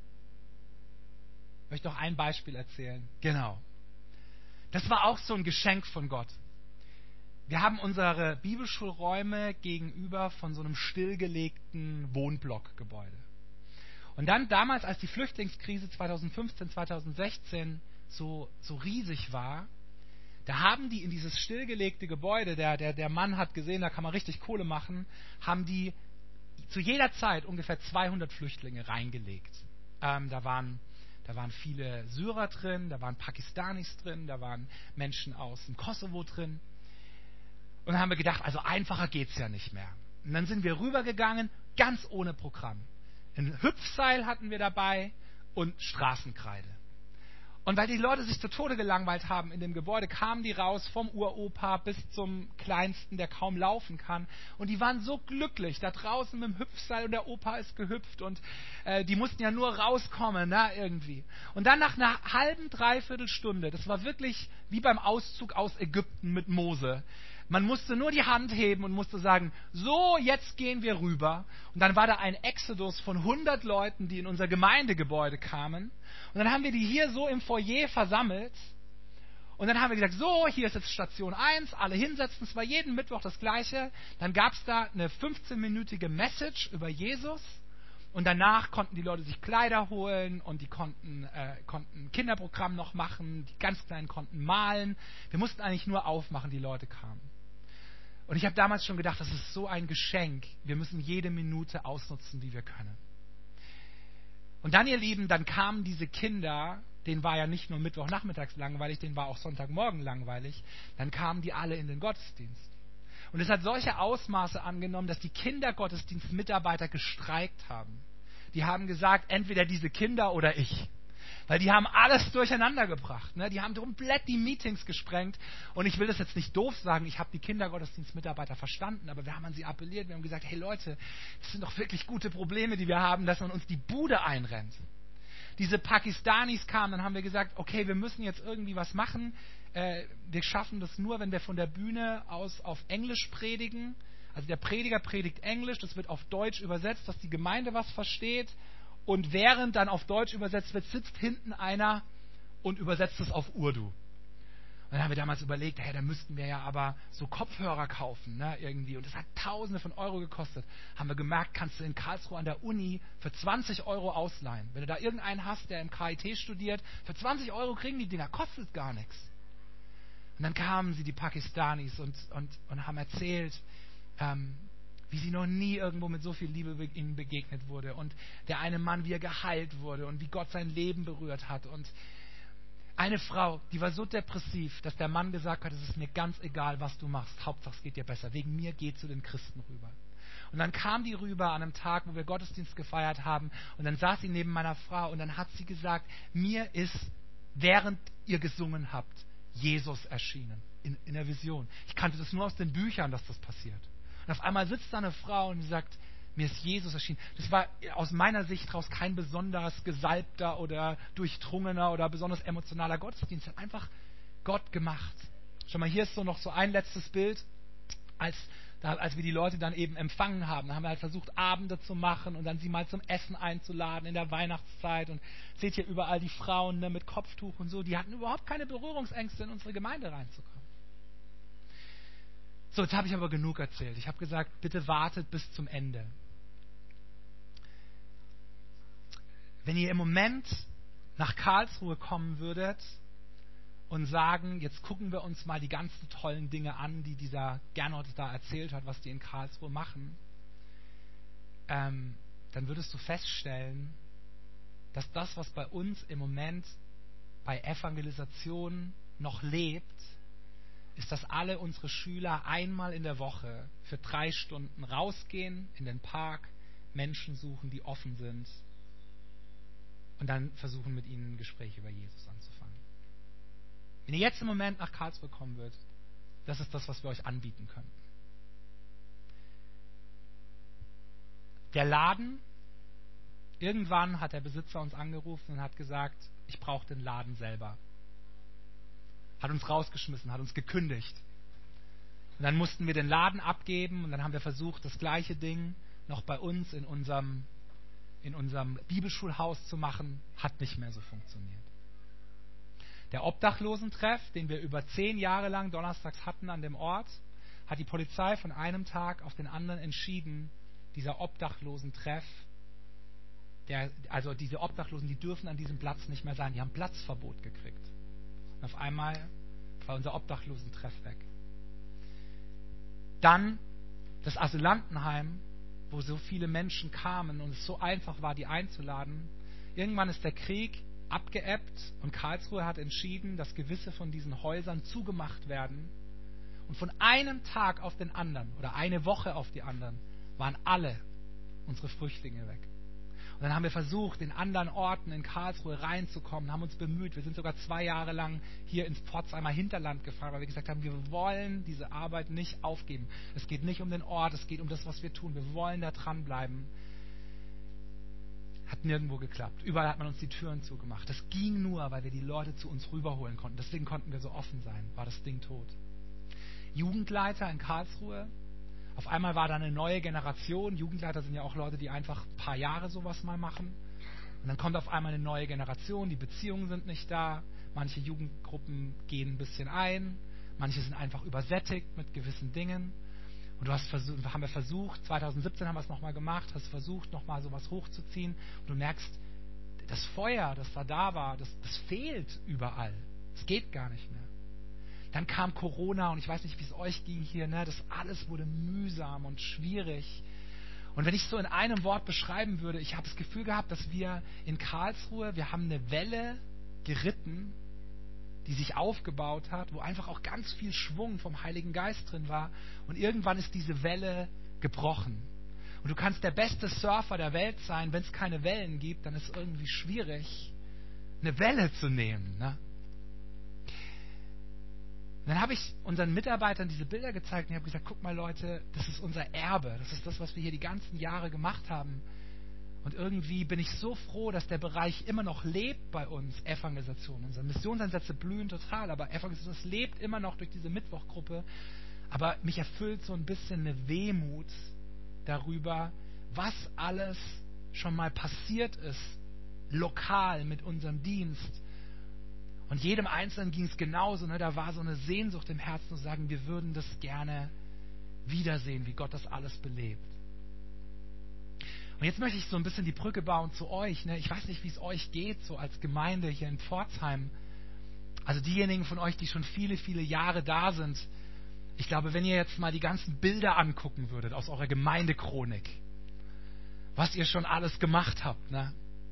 Ich möchte noch ein Beispiel erzählen. Genau. Das war auch so ein Geschenk von Gott. Wir haben unsere Bibelschulräume gegenüber von so einem stillgelegten Wohnblockgebäude. Und dann damals, als die Flüchtlingskrise zweitausendfünfzehn, zweitausendsechzehn so, so riesig war, da haben die in dieses stillgelegte Gebäude, der, der, der Mann hat gesehen, da kann man richtig Kohle machen, haben die zu jeder Zeit ungefähr zweihundert Flüchtlinge reingelegt. Ähm, da waren Da waren viele Syrer drin, da waren Pakistanis drin, da waren Menschen aus dem Kosovo drin. Und dann haben wir gedacht, also einfacher geht's ja nicht mehr. Und dann sind wir rübergegangen, ganz ohne Programm. Ein Hüpfseil hatten wir dabei und Straßenkreide. Und weil die Leute sich zu Tode gelangweilt haben in dem Gebäude, kamen die raus vom Uropa bis zum Kleinsten, der kaum laufen kann. Und die waren so glücklich, da draußen mit dem Hüpfseil und der Opa ist gehüpft und äh, die mussten ja nur rauskommen, na, irgendwie. Und dann nach einer halben, dreiviertel Stunde, das war wirklich wie beim Auszug aus Ägypten mit Mose. Man musste nur die Hand heben und musste sagen, so, jetzt gehen wir rüber. Und dann war da ein Exodus von hundert Leuten, die in unser Gemeindegebäude kamen. Und dann haben wir die hier so im Foyer versammelt. Und dann haben wir gesagt, so, hier ist jetzt Station eins, alle hinsetzen. Es war jeden Mittwoch das Gleiche. Dann gab es da eine fünfzehnminütige Message über Jesus. Und danach konnten die Leute sich Kleider holen und die konnten, äh, konnten Kinderprogramm noch machen. Die ganz Kleinen konnten malen. Wir mussten eigentlich nur aufmachen, die Leute kamen. Und ich habe damals schon gedacht, das ist so ein Geschenk. Wir müssen jede Minute ausnutzen, die wir können. Und dann, ihr Lieben, dann kamen diese Kinder, denen war ja nicht nur Mittwochnachmittags langweilig, denen war auch Sonntagmorgen langweilig, dann kamen die alle in den Gottesdienst. Und es hat solche Ausmaße angenommen, dass die Kindergottesdienstmitarbeiter gestreikt haben. Die haben gesagt, entweder diese Kinder oder ich. Weil die haben alles durcheinander gebracht. Ne? Die haben komplett die Meetings gesprengt. Und ich will das jetzt nicht doof sagen, ich habe die Kindergottesdienstmitarbeiter verstanden, aber wir haben an sie appelliert. Wir haben gesagt, hey Leute, das sind doch wirklich gute Probleme, die wir haben, dass man uns die Bude einrennt. Diese Pakistanis kamen, dann haben wir gesagt, okay, wir müssen jetzt irgendwie was machen. Äh, wir schaffen das nur, wenn wir von der Bühne aus auf Englisch predigen. Also der Prediger predigt Englisch, das wird auf Deutsch übersetzt, dass die Gemeinde was versteht. Und während dann auf Deutsch übersetzt wird, sitzt hinten einer und übersetzt es auf Urdu. Und dann haben wir damals überlegt, hey, da müssten wir ja aber so Kopfhörer kaufen, ne, irgendwie. Und das hat Tausende von Euro gekostet. Haben wir gemerkt, kannst du in Karlsruhe an der Uni für zwanzig Euro ausleihen. Wenn du da irgendeinen hast, der im K I T studiert, für zwanzig Euro kriegen die Dinger, kostet gar nichts. Und dann kamen sie, die Pakistanis, und, und, und haben erzählt, ähm, wie sie noch nie irgendwo mit so viel Liebe ihnen begegnet wurde. Und der eine Mann, wie er geheilt wurde und wie Gott sein Leben berührt hat. Und eine Frau, die war so depressiv, dass der Mann gesagt hat, es ist mir ganz egal, was du machst. Hauptsache es geht dir besser. Wegen mir geh zu den Christen rüber. Und dann kam die rüber an einem Tag, wo wir Gottesdienst gefeiert haben. Und dann saß sie neben meiner Frau und dann hat sie gesagt, mir ist, während ihr gesungen habt, Jesus erschienen. In, in der Vision. Ich kannte das nur aus den Büchern, dass das passiert. Und auf einmal sitzt da eine Frau und sagt, mir ist Jesus erschienen. Das war aus meiner Sicht raus kein besonders gesalbter oder durchdrungener oder besonders emotionaler Gottesdienst. Hat einfach Gott gemacht. Schau mal, hier ist so noch so ein letztes Bild, als, da, als wir die Leute dann eben empfangen haben. Da haben wir halt versucht, Abende zu machen und dann sie mal zum Essen einzuladen in der Weihnachtszeit. Und seht hier überall die Frauen, ne, mit Kopftuch und so. Die hatten überhaupt keine Berührungsängste, in unsere Gemeinde reinzukommen. So, jetzt habe ich aber genug erzählt. Ich habe gesagt, bitte wartet bis zum Ende. Wenn ihr im Moment nach Karlsruhe kommen würdet und sagen, jetzt gucken wir uns mal die ganzen tollen Dinge an, die dieser Gernot da erzählt hat, was die in Karlsruhe machen, ähm, dann würdest du feststellen, dass das, was bei uns im Moment bei Evangelisation noch lebt, ist, dass alle unsere Schüler einmal in der Woche für drei Stunden rausgehen in den Park, Menschen suchen, die offen sind und dann versuchen, mit ihnen ein Gespräch über Jesus anzufangen. Wenn ihr jetzt im Moment nach Karlsruhe kommen würdet, das ist das, was wir euch anbieten können. Der Laden, irgendwann hat der Besitzer uns angerufen und hat gesagt, ich brauche den Laden selber. Hat uns rausgeschmissen, hat uns gekündigt. Und dann mussten wir den Laden abgeben und dann haben wir versucht, das gleiche Ding noch bei uns in unserem, in unserem Bibelschulhaus zu machen. Hat nicht mehr so funktioniert. Der Obdachlosentreff, den wir über zehn Jahre lang donnerstags hatten an dem Ort, hat die Polizei von einem Tag auf den anderen entschieden, dieser Obdachlosentreff, der, also diese Obdachlosen, die dürfen an diesem Platz nicht mehr sein. Die haben Platzverbot gekriegt. Und auf einmal war unser Obdachlosentreff weg. Dann das Asylantenheim, wo so viele Menschen kamen und es so einfach war, die einzuladen. Irgendwann ist der Krieg abgeebbt und Karlsruhe hat entschieden, dass gewisse von diesen Häusern zugemacht werden. Und von einem Tag auf den anderen oder eine Woche auf die anderen waren alle unsere Flüchtlinge weg. Und dann haben wir versucht, in anderen Orten in Karlsruhe reinzukommen, haben uns bemüht. Wir sind sogar zwei Jahre lang hier ins Pforzheimer Hinterland gefahren, weil wir gesagt haben, wir wollen diese Arbeit nicht aufgeben. Es geht nicht um den Ort, es geht um das, was wir tun. Wir wollen da dranbleiben. Hat nirgendwo geklappt. Überall hat man uns die Türen zugemacht. Das ging nur, weil wir die Leute zu uns rüberholen konnten. Deswegen konnten wir so offen sein. War das Ding tot. Jugendleiter in Karlsruhe. Auf einmal war da eine neue Generation. Jugendleiter sind ja auch Leute, die einfach ein paar Jahre sowas mal machen. Und dann kommt auf einmal eine neue Generation. Die Beziehungen sind nicht da. Manche Jugendgruppen gehen ein bisschen ein. Manche sind einfach übersättigt mit gewissen Dingen. Und du hast versucht, haben wir versucht, zwanzig siebzehn haben wir es nochmal gemacht, hast versucht, nochmal sowas hochzuziehen. Und du merkst, das Feuer, das da da war, das, das fehlt überall. Es geht gar nicht mehr. Dann kam Corona und ich weiß nicht, wie es euch ging hier, ne? Das alles wurde mühsam und schwierig. Und wenn ich so in einem Wort beschreiben würde, ich habe das Gefühl gehabt, dass wir in Karlsruhe, wir haben eine Welle geritten, die sich aufgebaut hat, wo einfach auch ganz viel Schwung vom Heiligen Geist drin war. Und irgendwann ist diese Welle gebrochen. Und du kannst der beste Surfer der Welt sein, wenn es keine Wellen gibt, dann ist es irgendwie schwierig, eine Welle zu nehmen. Ne? Und dann habe ich unseren Mitarbeitern diese Bilder gezeigt und ich habe gesagt, guck mal Leute, das ist unser Erbe, das ist das, was wir hier die ganzen Jahre gemacht haben. Und irgendwie bin ich so froh, dass der Bereich immer noch lebt bei uns, Evangelisation. Unsere Missionseinsätze blühen total, aber Evangelisation, das lebt immer noch durch diese Mittwochgruppe. Aber mich erfüllt so ein bisschen eine Wehmut darüber, was alles schon mal passiert ist, lokal mit unserem Dienst. Und jedem Einzelnen ging es genauso. Ne? Da war so eine Sehnsucht im Herzen zu sagen, wir würden das gerne wiedersehen, wie Gott das alles belebt. Und jetzt möchte ich so ein bisschen die Brücke bauen zu euch. Ne? Ich weiß nicht, wie es euch geht, so als Gemeinde hier in Pforzheim. Also diejenigen von euch, die schon viele, viele Jahre da sind. Ich glaube, wenn ihr jetzt mal die ganzen Bilder angucken würdet aus eurer Gemeindechronik, was ihr schon alles gemacht habt, ne?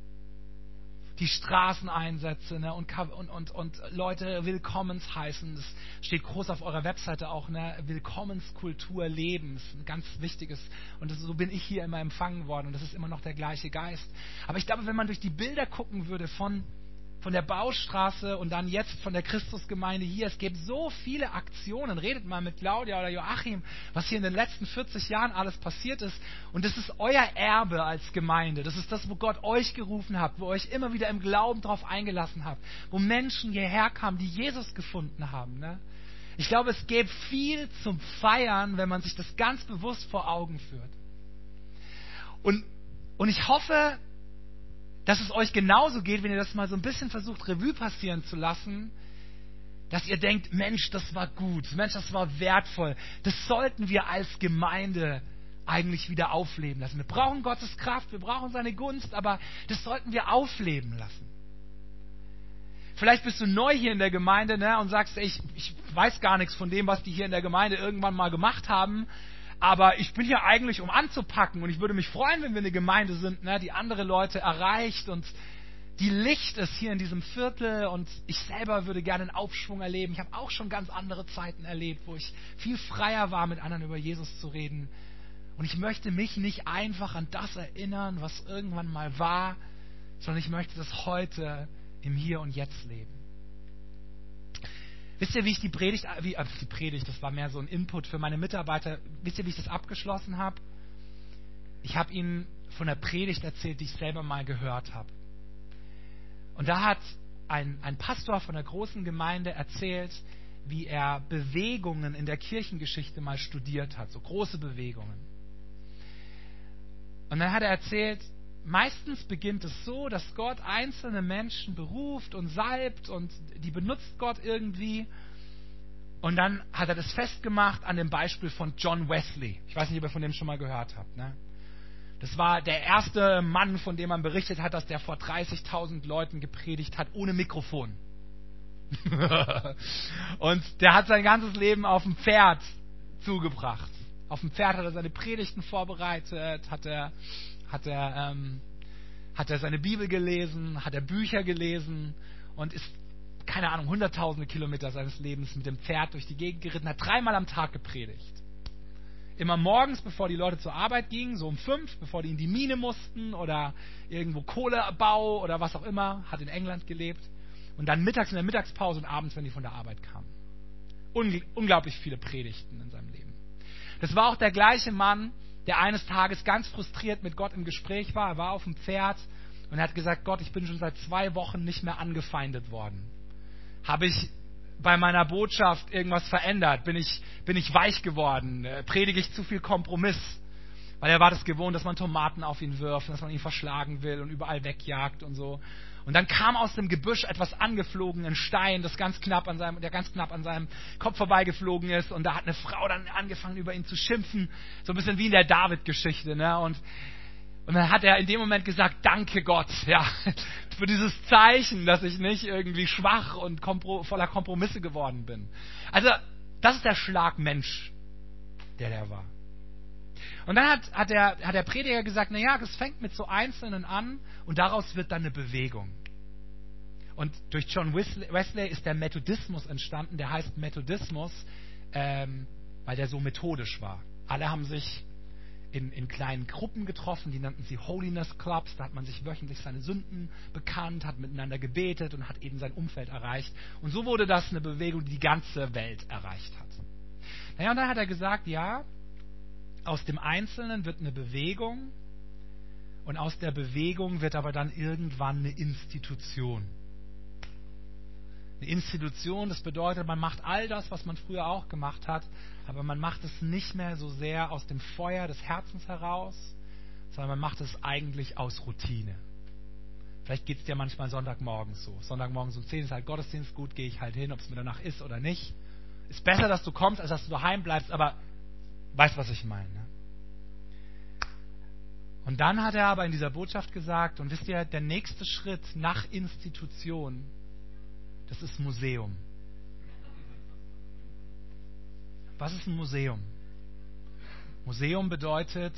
Die Straßeneinsätze, ne? und, und, und, und Leute willkommens heißen. Das steht groß auf eurer Webseite auch, ne? Willkommenskultur leben. Das ist ein ganz wichtiges. Und das, so bin ich hier immer empfangen worden. Und das ist immer noch der gleiche Geist. Aber ich glaube, wenn man durch die Bilder gucken würde von, von der Baustraße und dann jetzt von der Christusgemeinde hier, es gibt so viele Aktionen. Redet mal mit Claudia oder Joachim, was hier in den letzten vierzig Jahren alles passiert ist. Und das ist euer Erbe als Gemeinde. Das ist das, wo Gott euch gerufen hat, wo euch immer wieder im Glauben drauf eingelassen habt, wo Menschen hierher kamen, die Jesus gefunden haben. Ne? Ich glaube, es gäbe viel zum Feiern, wenn man sich das ganz bewusst vor Augen führt. Und, und ich hoffe, dass es euch genauso geht, wenn ihr das mal so ein bisschen versucht, Revue passieren zu lassen, dass ihr denkt, Mensch, das war gut, Mensch, das war wertvoll. Das sollten wir als Gemeinde eigentlich wieder aufleben lassen. Wir brauchen Gottes Kraft, wir brauchen seine Gunst, aber das sollten wir aufleben lassen. Vielleicht bist du neu hier in der Gemeinde, ne, und sagst, ey, ich, ich weiß gar nichts von dem, was die hier in der Gemeinde irgendwann mal gemacht haben. Aber ich bin hier eigentlich, um anzupacken. Und ich würde mich freuen, wenn wir eine Gemeinde sind, ne, die andere Leute erreicht und die Licht ist hier in diesem Viertel. Und ich selber würde gerne einen Aufschwung erleben. Ich habe auch schon ganz andere Zeiten erlebt, wo ich viel freier war, mit anderen über Jesus zu reden. Und ich möchte mich nicht einfach an das erinnern, was irgendwann mal war, sondern ich möchte das heute im Hier und Jetzt leben. Wisst ihr, wie ich die Predigt, wie, äh, die Predigt, das war mehr so ein Input für meine Mitarbeiter, wisst ihr, wie ich das abgeschlossen habe? Ich habe ihnen von der Predigt erzählt, die ich selber mal gehört habe. Und da hat ein, ein Pastor von der großen Gemeinde erzählt, wie er Bewegungen in der Kirchengeschichte mal studiert hat, so große Bewegungen. Und dann hat er erzählt, meistens beginnt es so, dass Gott einzelne Menschen beruft und salbt und die benutzt Gott irgendwie. Und dann hat er das festgemacht an dem Beispiel von John Wesley. Ich weiß nicht, ob ihr von dem schon mal gehört habt. Ne? Das war der erste Mann, von dem man berichtet hat, dass der vor dreißigtausend Leuten gepredigt hat, ohne Mikrofon. Und der hat sein ganzes Leben auf dem Pferd zugebracht. Auf dem Pferd hat er seine Predigten vorbereitet, hat er hat er, ähm, hat er seine Bibel gelesen, hat er Bücher gelesen und ist, keine Ahnung, hunderttausende Kilometer seines Lebens mit dem Pferd durch die Gegend geritten, hat dreimal am Tag gepredigt. Immer morgens, bevor die Leute zur Arbeit gingen, so um fünf, bevor die in die Mine mussten oder irgendwo Kohlebau oder was auch immer, hat in England gelebt. Und dann mittags in der Mittagspause und abends, wenn die von der Arbeit kamen. Ungl- unglaublich viele Predigten in seinem Leben. Das war auch der gleiche Mann, der eines Tages ganz frustriert mit Gott im Gespräch war. Er war auf dem Pferd und er hat gesagt, Gott, ich bin schon seit zwei Wochen nicht mehr angefeindet worden. Habe ich bei meiner Botschaft irgendwas verändert? Bin ich, bin ich weich geworden? Predige ich zu viel Kompromiss? Weil er war das gewohnt, dass man Tomaten auf ihn wirft, dass man ihn verschlagen will und überall wegjagt und so. Und dann kam aus dem Gebüsch etwas angeflogen, ein Stein, das ganz knapp an seinem, der ganz knapp an seinem Kopf vorbeigeflogen ist. Und da hat eine Frau dann angefangen, über ihn zu schimpfen. So ein bisschen wie in der David-Geschichte. Ne? Und, und dann hat er in dem Moment gesagt, danke Gott, ja, für dieses Zeichen, dass ich nicht irgendwie schwach und kompro- voller Kompromisse geworden bin. Also, das ist der Schlag Mensch, der der war. Und dann hat, hat, der, hat der Prediger gesagt, naja, das fängt mit so Einzelnen an und daraus wird dann eine Bewegung. Und durch John Wesley ist der Methodismus entstanden, der heißt Methodismus, ähm, weil der so methodisch war. Alle haben sich in, in kleinen Gruppen getroffen, die nannten sie Holiness Clubs, da hat man sich wöchentlich seine Sünden bekannt, hat miteinander gebetet und hat eben sein Umfeld erreicht. Und so wurde das eine Bewegung, die die ganze Welt erreicht hat. Naja, und dann hat er gesagt, ja, aus dem Einzelnen wird eine Bewegung und aus der Bewegung wird aber dann irgendwann eine Institution. Eine Institution, das bedeutet, man macht all das, was man früher auch gemacht hat, aber man macht es nicht mehr so sehr aus dem Feuer des Herzens heraus, sondern man macht es eigentlich aus Routine. Vielleicht geht es dir manchmal Sonntagmorgens so. Sonntagmorgens um zehn ist halt Gottesdienst, gut, gehe ich halt hin, ob es mir danach ist oder nicht. Ist besser, dass du kommst, als dass du daheim bleibst, aber weißt, was ich meine. Ne? Und dann hat er aber in dieser Botschaft gesagt, und wisst ihr, der nächste Schritt nach Institution, das ist Museum. Was ist ein Museum? Museum bedeutet,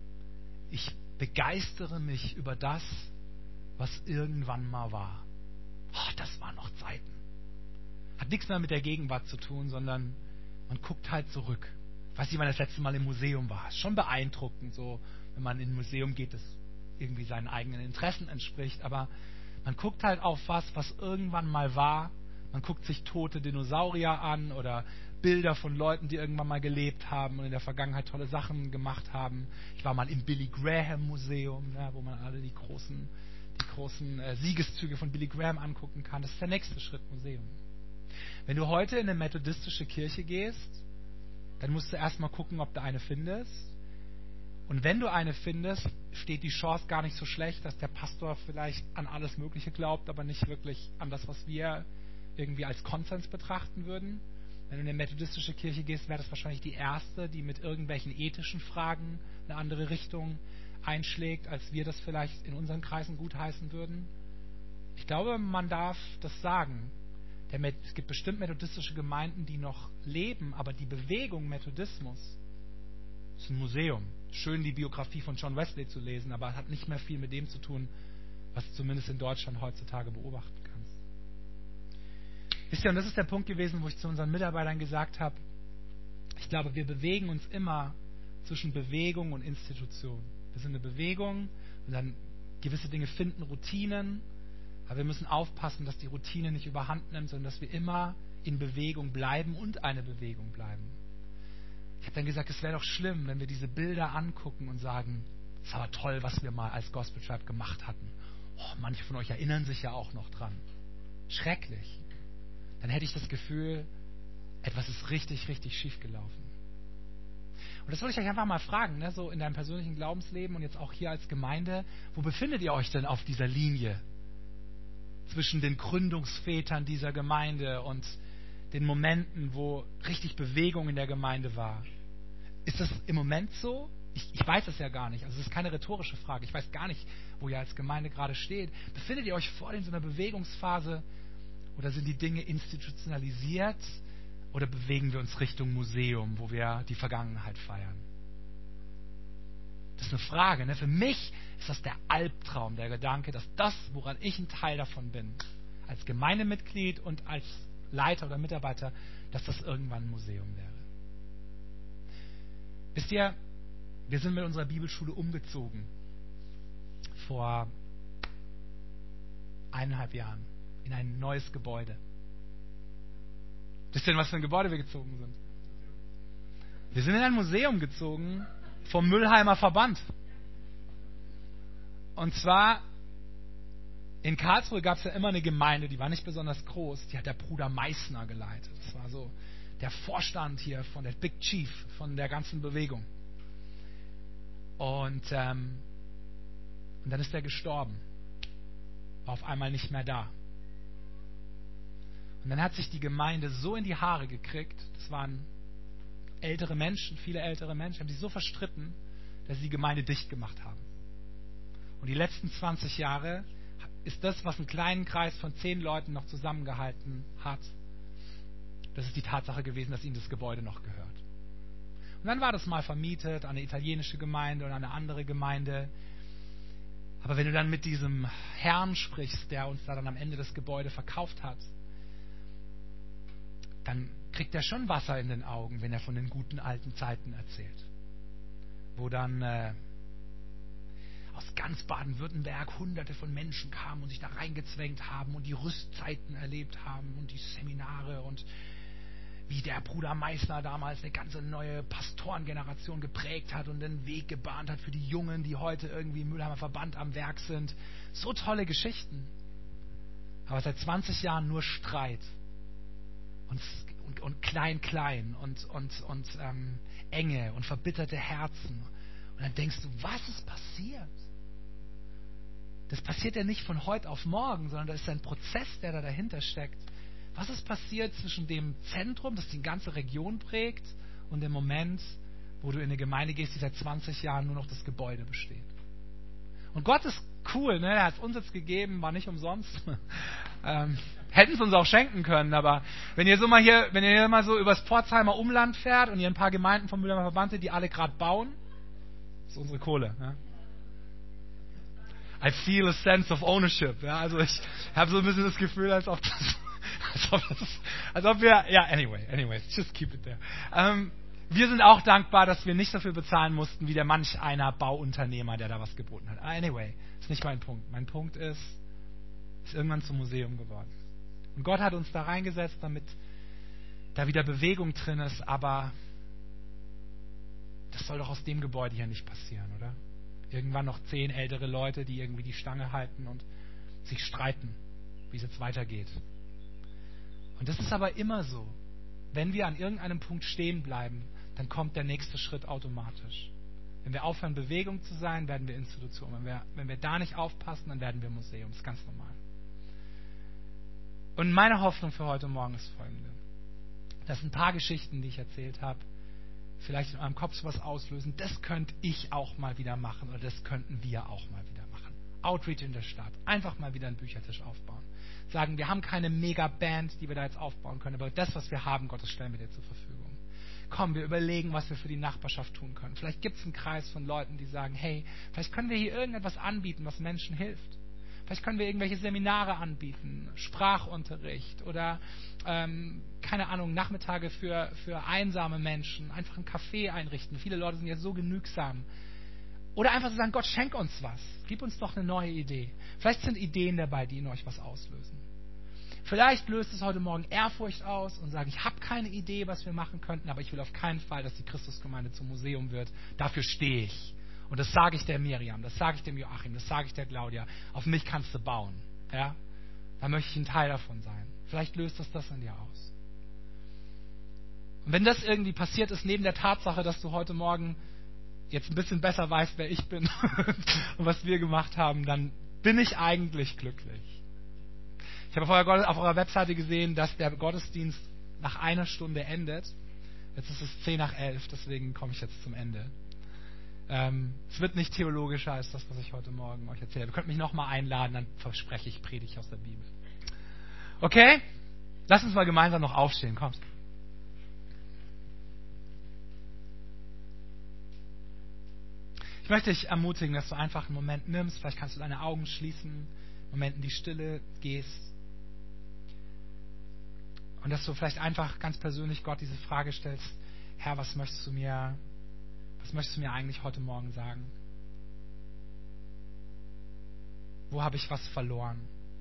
ich begeistere mich über das, was irgendwann mal war. Oh, das waren noch Zeiten. Hat nichts mehr mit der Gegenwart zu tun, sondern man guckt halt zurück. Ich weiß nicht, wann das letzte Mal im Museum war. Ist schon beeindruckend, so, wenn man in ein Museum geht, das irgendwie seinen eigenen Interessen entspricht. Aber man guckt halt auf was, was irgendwann mal war. Man guckt sich tote Dinosaurier an oder Bilder von Leuten, die irgendwann mal gelebt haben und in der Vergangenheit tolle Sachen gemacht haben. Ich war mal im Billy Graham Museum, ne, wo man alle die großen, die großen äh, Siegeszüge von Billy Graham angucken kann. Das ist der nächste Schritt, Museum. Wenn du heute in eine methodistische Kirche gehst, dann musst du erstmal gucken, ob du eine findest. Und wenn du eine findest, steht die Chance gar nicht so schlecht, dass der Pastor vielleicht an alles Mögliche glaubt, aber nicht wirklich an das, was wir irgendwie als Konsens betrachten würden. Wenn du in eine methodistische Kirche gehst, wäre das wahrscheinlich die erste, die mit irgendwelchen ethischen Fragen eine andere Richtung einschlägt, als wir das vielleicht in unseren Kreisen gutheißen würden. Ich glaube, man darf das sagen. Es gibt bestimmt methodistische Gemeinden, die noch leben, aber die Bewegung Methodismus ist ein Museum. Schön, die Biografie von John Wesley zu lesen, aber es hat nicht mehr viel mit dem zu tun, was du zumindest in Deutschland heutzutage beobachten kannst. Wisst ihr, und das ist der Punkt gewesen, wo ich zu unseren Mitarbeitern gesagt habe, ich glaube, wir bewegen uns immer zwischen Bewegung und Institution. Wir sind eine Bewegung und dann gewisse Dinge finden Routinen, aber wir müssen aufpassen, dass die Routine nicht überhand nimmt, sondern dass wir immer in Bewegung bleiben und eine Bewegung bleiben. Ich habe dann gesagt, es wäre doch schlimm, wenn wir diese Bilder angucken und sagen, es ist aber toll, was wir mal als Gospel Tribe gemacht hatten. Oh, manche von euch erinnern sich ja auch noch dran. Schrecklich. Dann hätte ich das Gefühl, etwas ist richtig, richtig schief gelaufen. Und das wollte ich euch einfach mal fragen, ne, so in deinem persönlichen Glaubensleben und jetzt auch hier als Gemeinde, wo befindet ihr euch denn auf dieser Linie zwischen den Gründungsvätern dieser Gemeinde und den Momenten, wo richtig Bewegung in der Gemeinde war? Ist das im Moment so? Ich, ich weiß es ja gar nicht. Also es ist keine rhetorische Frage. Ich weiß gar nicht, wo ihr als Gemeinde gerade steht. Befindet ihr euch vor in so einer Bewegungsphase oder sind die Dinge institutionalisiert oder bewegen wir uns Richtung Museum, wo wir die Vergangenheit feiern? Das ist eine Frage. Ne? Für mich ist das der Albtraum, der Gedanke, dass das, woran ich ein Teil davon bin, als Gemeindemitglied und als Leiter oder Mitarbeiter, dass das irgendwann ein Museum wäre. Wisst ihr, wir sind mit unserer Bibelschule umgezogen vor eineinhalb Jahren in ein neues Gebäude. Wisst ihr, in was für ein Gebäude wir gezogen sind? Wir sind in ein Museum gezogen vom Müllheimer Verband. Und zwar in Karlsruhe gab es ja immer eine Gemeinde, die war nicht besonders groß, die hat der Bruder Meißner geleitet. Das war so der Vorstand hier von der Big Chief, von der ganzen Bewegung. Und, ähm, und dann ist er gestorben. War auf einmal nicht mehr da. Und dann hat sich die Gemeinde so in die Haare gekriegt, das waren ältere Menschen, viele ältere Menschen, haben sich so verstritten, dass sie die Gemeinde dicht gemacht haben. Und die letzten zwanzig Jahre ist das, was einen kleinen Kreis von zehn Leuten noch zusammengehalten hat, das ist die Tatsache gewesen, dass ihnen das Gebäude noch gehört. Und dann war das mal vermietet an eine italienische Gemeinde oder an eine andere Gemeinde. Aber wenn du dann mit diesem Herrn sprichst, der uns da dann am Ende das Gebäude verkauft hat, dann kriegt er schon Wasser in den Augen, wenn er von den guten alten Zeiten erzählt. Wo dann äh, aus ganz Baden-Württemberg hunderte von Menschen kamen und sich da reingezwängt haben und die Rüstzeiten erlebt haben und die Seminare und wie der Bruder Meißner damals eine ganze neue Pastorengeneration geprägt hat und den Weg gebahnt hat für die Jungen, die heute irgendwie im Mülheimer Verband am Werk sind. So tolle Geschichten. Aber seit zwanzig Jahren nur Streit und, und, und klein, klein und, und, und ähm, Enge und verbitterte Herzen. Und dann denkst du, was ist passiert? Das passiert ja nicht von heute auf morgen, sondern da ist ein Prozess, der da dahinter steckt. Was ist passiert zwischen dem Zentrum, das die ganze Region prägt, und dem Moment, wo du in eine Gemeinde gehst, die seit zwanzig Jahren nur noch das Gebäude besteht? Und Gott ist cool, ne? Er hat es uns jetzt gegeben, war nicht umsonst. ähm, hätten es uns auch schenken können, aber wenn ihr so mal hier, wenn ihr hier mal so übers Pforzheimer Umland fährt und ihr ein paar Gemeinden vom Mülheimer Verband seht, die alle gerade bauen, das ist unsere Kohle. Ne? I feel a sense of ownership. Ja? Also ich habe so ein bisschen das Gefühl, als ob das Als ob, das, als ob wir, ja, anyway, anyways, just keep it there. Ähm, wir sind auch dankbar, dass wir nicht dafür bezahlen mussten, wie der manch einer Bauunternehmer, der da was geboten hat. Anyway, ist nicht mein Punkt. Mein Punkt ist, ist irgendwann zum Museum geworden. Und Gott hat uns da reingesetzt, damit da wieder Bewegung drin ist, aber das soll doch aus dem Gebäude hier nicht passieren, oder? Irgendwann noch zehn ältere Leute, die irgendwie die Stange halten und sich streiten, wie es jetzt weitergeht. Und das ist aber immer so. Wenn wir an irgendeinem Punkt stehen bleiben, dann kommt der nächste Schritt automatisch. Wenn wir aufhören, Bewegung zu sein, werden wir Institution. Wenn wir, wenn wir da nicht aufpassen, dann werden wir Museum. Das ist ganz normal. Und meine Hoffnung für heute Morgen ist folgende. Dass ein paar Geschichten, die ich erzählt habe, vielleicht in eurem Kopf sowas auslösen. Das könnte ich auch mal wieder machen oder das könnten wir auch mal wieder machen. Outreach in der Stadt. Einfach mal wieder einen Büchertisch aufbauen. Sagen, wir haben keine Mega-Band, die wir da jetzt aufbauen können, aber das, was wir haben, Gott, das stellen wir dir zur Verfügung. Komm, wir überlegen, was wir für die Nachbarschaft tun können. Vielleicht gibt es einen Kreis von Leuten, die sagen, hey, vielleicht können wir hier irgendetwas anbieten, was Menschen hilft. Vielleicht können wir irgendwelche Seminare anbieten, Sprachunterricht oder, ähm, keine Ahnung, Nachmittage für, für einsame Menschen, einfach ein Café einrichten. Viele Leute sind ja so genügsam. Oder einfach zu sagen, Gott, schenk uns was. Gib uns doch eine neue Idee. Vielleicht sind Ideen dabei, die in euch was auslösen. Vielleicht löst es heute Morgen Ehrfurcht aus und sagt, ich habe keine Idee, was wir machen könnten, aber ich will auf keinen Fall, dass die Christusgemeinde zum Museum wird. Dafür stehe ich. Und das sage ich der Miriam, das sage ich dem Joachim, das sage ich der Claudia. Auf mich kannst du bauen. Ja? Da möchte ich ein Teil davon sein. Vielleicht löst das das in dir aus. Und wenn das irgendwie passiert ist, neben der Tatsache, dass du heute Morgen jetzt ein bisschen besser weißt, wer ich bin und was wir gemacht haben, dann bin ich eigentlich glücklich. Ich habe vorher auf eurer Webseite gesehen, dass der Gottesdienst nach einer Stunde endet. Jetzt ist es zehn nach elf, deswegen komme ich jetzt zum Ende. Ähm, es wird nicht theologischer als das, was ich heute Morgen euch erzähle. Ihr könnt mich nochmal einladen, dann verspreche ich, predige aus der Bibel. Okay? Lass uns mal gemeinsam noch aufstehen, kommt. Ich möchte dich ermutigen, dass du einfach einen Moment nimmst, vielleicht kannst du deine Augen schließen, einen Moment in die Stille gehst und dass du vielleicht einfach ganz persönlich Gott diese Frage stellst, Herr, was möchtest du mir, was möchtest du mir eigentlich heute Morgen sagen? Wo habe ich was verloren?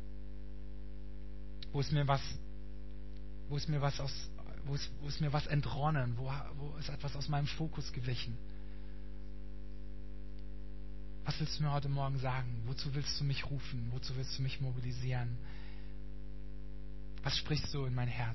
Wo ist mir was, wo ist mir was aus, wo ist, wo ist mir was entronnen? Wo, wo ist etwas aus meinem Fokus gewichen? Was willst du mir heute Morgen sagen? Wozu willst du mich rufen? Wozu willst du mich mobilisieren? Was sprichst du in mein Herz?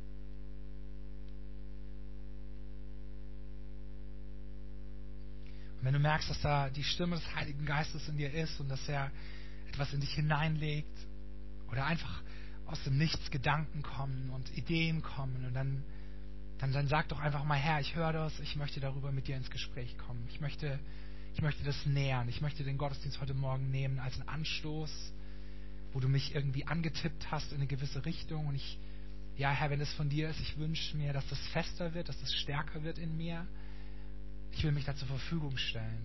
Und wenn du merkst, dass da die Stimme des Heiligen Geistes in dir ist und dass er etwas in dich hineinlegt oder einfach aus dem Nichts Gedanken kommen und Ideen kommen und dann, dann, dann sag doch einfach mal, Herr, ich höre das, ich möchte darüber mit dir ins Gespräch kommen. Ich möchte Ich möchte das nähern. Ich möchte den Gottesdienst heute Morgen nehmen als einen Anstoß, wo du mich irgendwie angetippt hast in eine gewisse Richtung. Und ich, ja Herr, wenn es von dir ist, ich wünsche mir, dass das fester wird, dass das stärker wird in mir. Ich will mich da zur Verfügung stellen.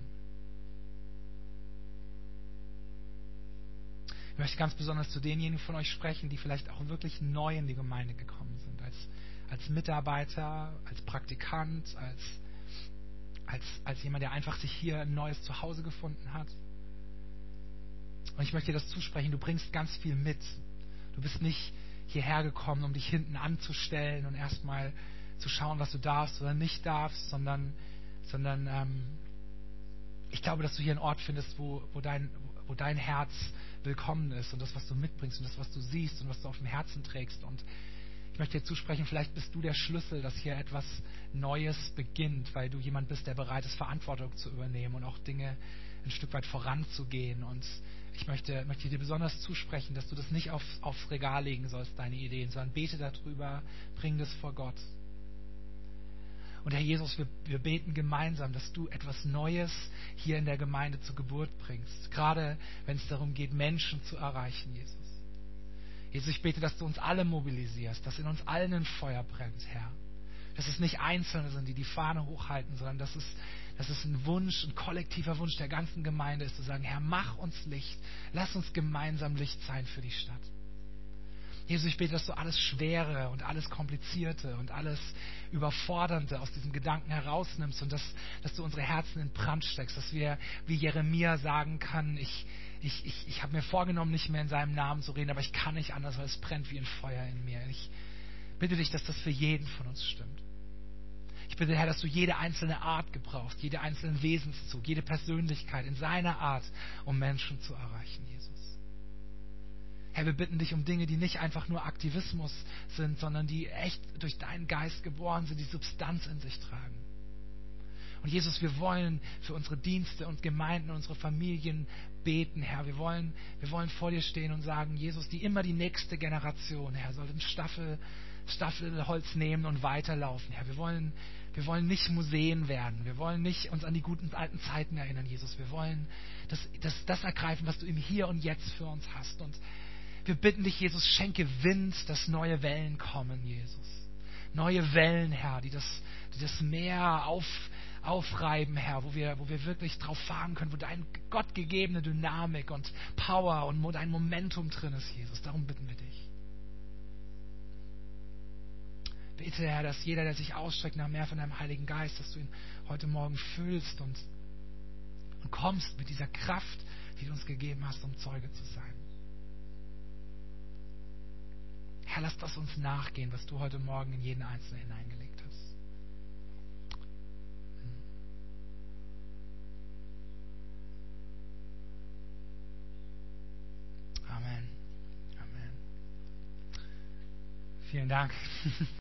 Ich möchte ganz besonders zu denjenigen von euch sprechen, die vielleicht auch wirklich neu in die Gemeinde gekommen sind. Als, als Mitarbeiter, als Praktikant, als, als, als jemand, der einfach sich hier ein neues Zuhause gefunden hat. Und ich möchte dir das zusprechen, du bringst ganz viel mit. Du bist nicht hierher gekommen, um dich hinten anzustellen und erstmal zu schauen, was du darfst oder nicht darfst, sondern, sondern ähm, ich glaube, dass du hier einen Ort findest, wo, wo, dein, wo dein Herz willkommen ist und das, was du mitbringst und das, was du siehst und was du auf dem Herzen trägst. Und ich möchte dir zusprechen, vielleicht bist du der Schlüssel, dass hier etwas Neues beginnt, weil du jemand bist, der bereit ist, Verantwortung zu übernehmen und auch Dinge ein Stück weit voranzugehen. Und ich möchte, möchte dir besonders zusprechen, dass du das nicht auf, aufs Regal legen sollst, deine Ideen, sondern bete darüber, bring das vor Gott. Und Herr Jesus, wir, wir beten gemeinsam, dass du etwas Neues hier in der Gemeinde zur Geburt bringst. Gerade wenn es darum geht, Menschen zu erreichen, Jesus. Jesus, ich bete, dass du uns alle mobilisierst, dass in uns allen ein Feuer brennt, Herr. Dass es nicht Einzelne sind, die die Fahne hochhalten, sondern dass es, dass es ein Wunsch, ein kollektiver Wunsch der ganzen Gemeinde ist, zu sagen, Herr, mach uns Licht. Lass uns gemeinsam Licht sein für die Stadt. Jesus, ich bete, dass du alles Schwere und alles Komplizierte und alles Überfordernde aus diesem Gedanken herausnimmst und dass, dass du unsere Herzen in Brand steckst, dass wir, wie Jeremia sagen kann, ich, ich, ich, ich habe mir vorgenommen, nicht mehr in seinem Namen zu reden, aber ich kann nicht anders, weil es brennt wie ein Feuer in mir. Ich bitte dich, dass das für jeden von uns stimmt. Ich bitte, Herr, dass du jede einzelne Art gebrauchst, jede einzelnen Wesenszug, jede Persönlichkeit in seiner Art, um Menschen zu erreichen, Jesus. Herr, wir bitten dich um Dinge, die nicht einfach nur Aktivismus sind, sondern die echt durch deinen Geist geboren sind, die Substanz in sich tragen. Und Jesus, wir wollen für unsere Dienste und Gemeinden, unsere Familien beten, Herr. Wir wollen, wir wollen vor dir stehen und sagen, Jesus, die immer die nächste Generation, Herr, soll ein Staffel, Staffelholz nehmen und weiterlaufen, Herr. Wir wollen, wir wollen nicht Museen werden. Wir wollen nicht uns an die guten alten Zeiten erinnern, Jesus. Wir wollen das, das, das ergreifen, was du im Hier und Jetzt für uns hast. Und wir bitten dich, Jesus, schenke Wind, dass neue Wellen kommen, Jesus. Neue Wellen, Herr, die das, die das Meer auf, aufreiben, Herr, wo wir, wo wir wirklich drauf fahren können, wo deine gottgegebene Dynamik und Power und dein Momentum drin ist, Jesus. Darum bitten wir dich. Bitte, Herr, dass jeder, der sich ausstreckt nach mehr von deinem Heiligen Geist, dass du ihn heute Morgen fühlst und, und kommst mit dieser Kraft, die du uns gegeben hast, um Zeuge zu sein. Herr, lass das uns nachgehen, was du heute Morgen in jeden Einzelnen hineingelegt hast. Amen. Amen. Vielen Dank.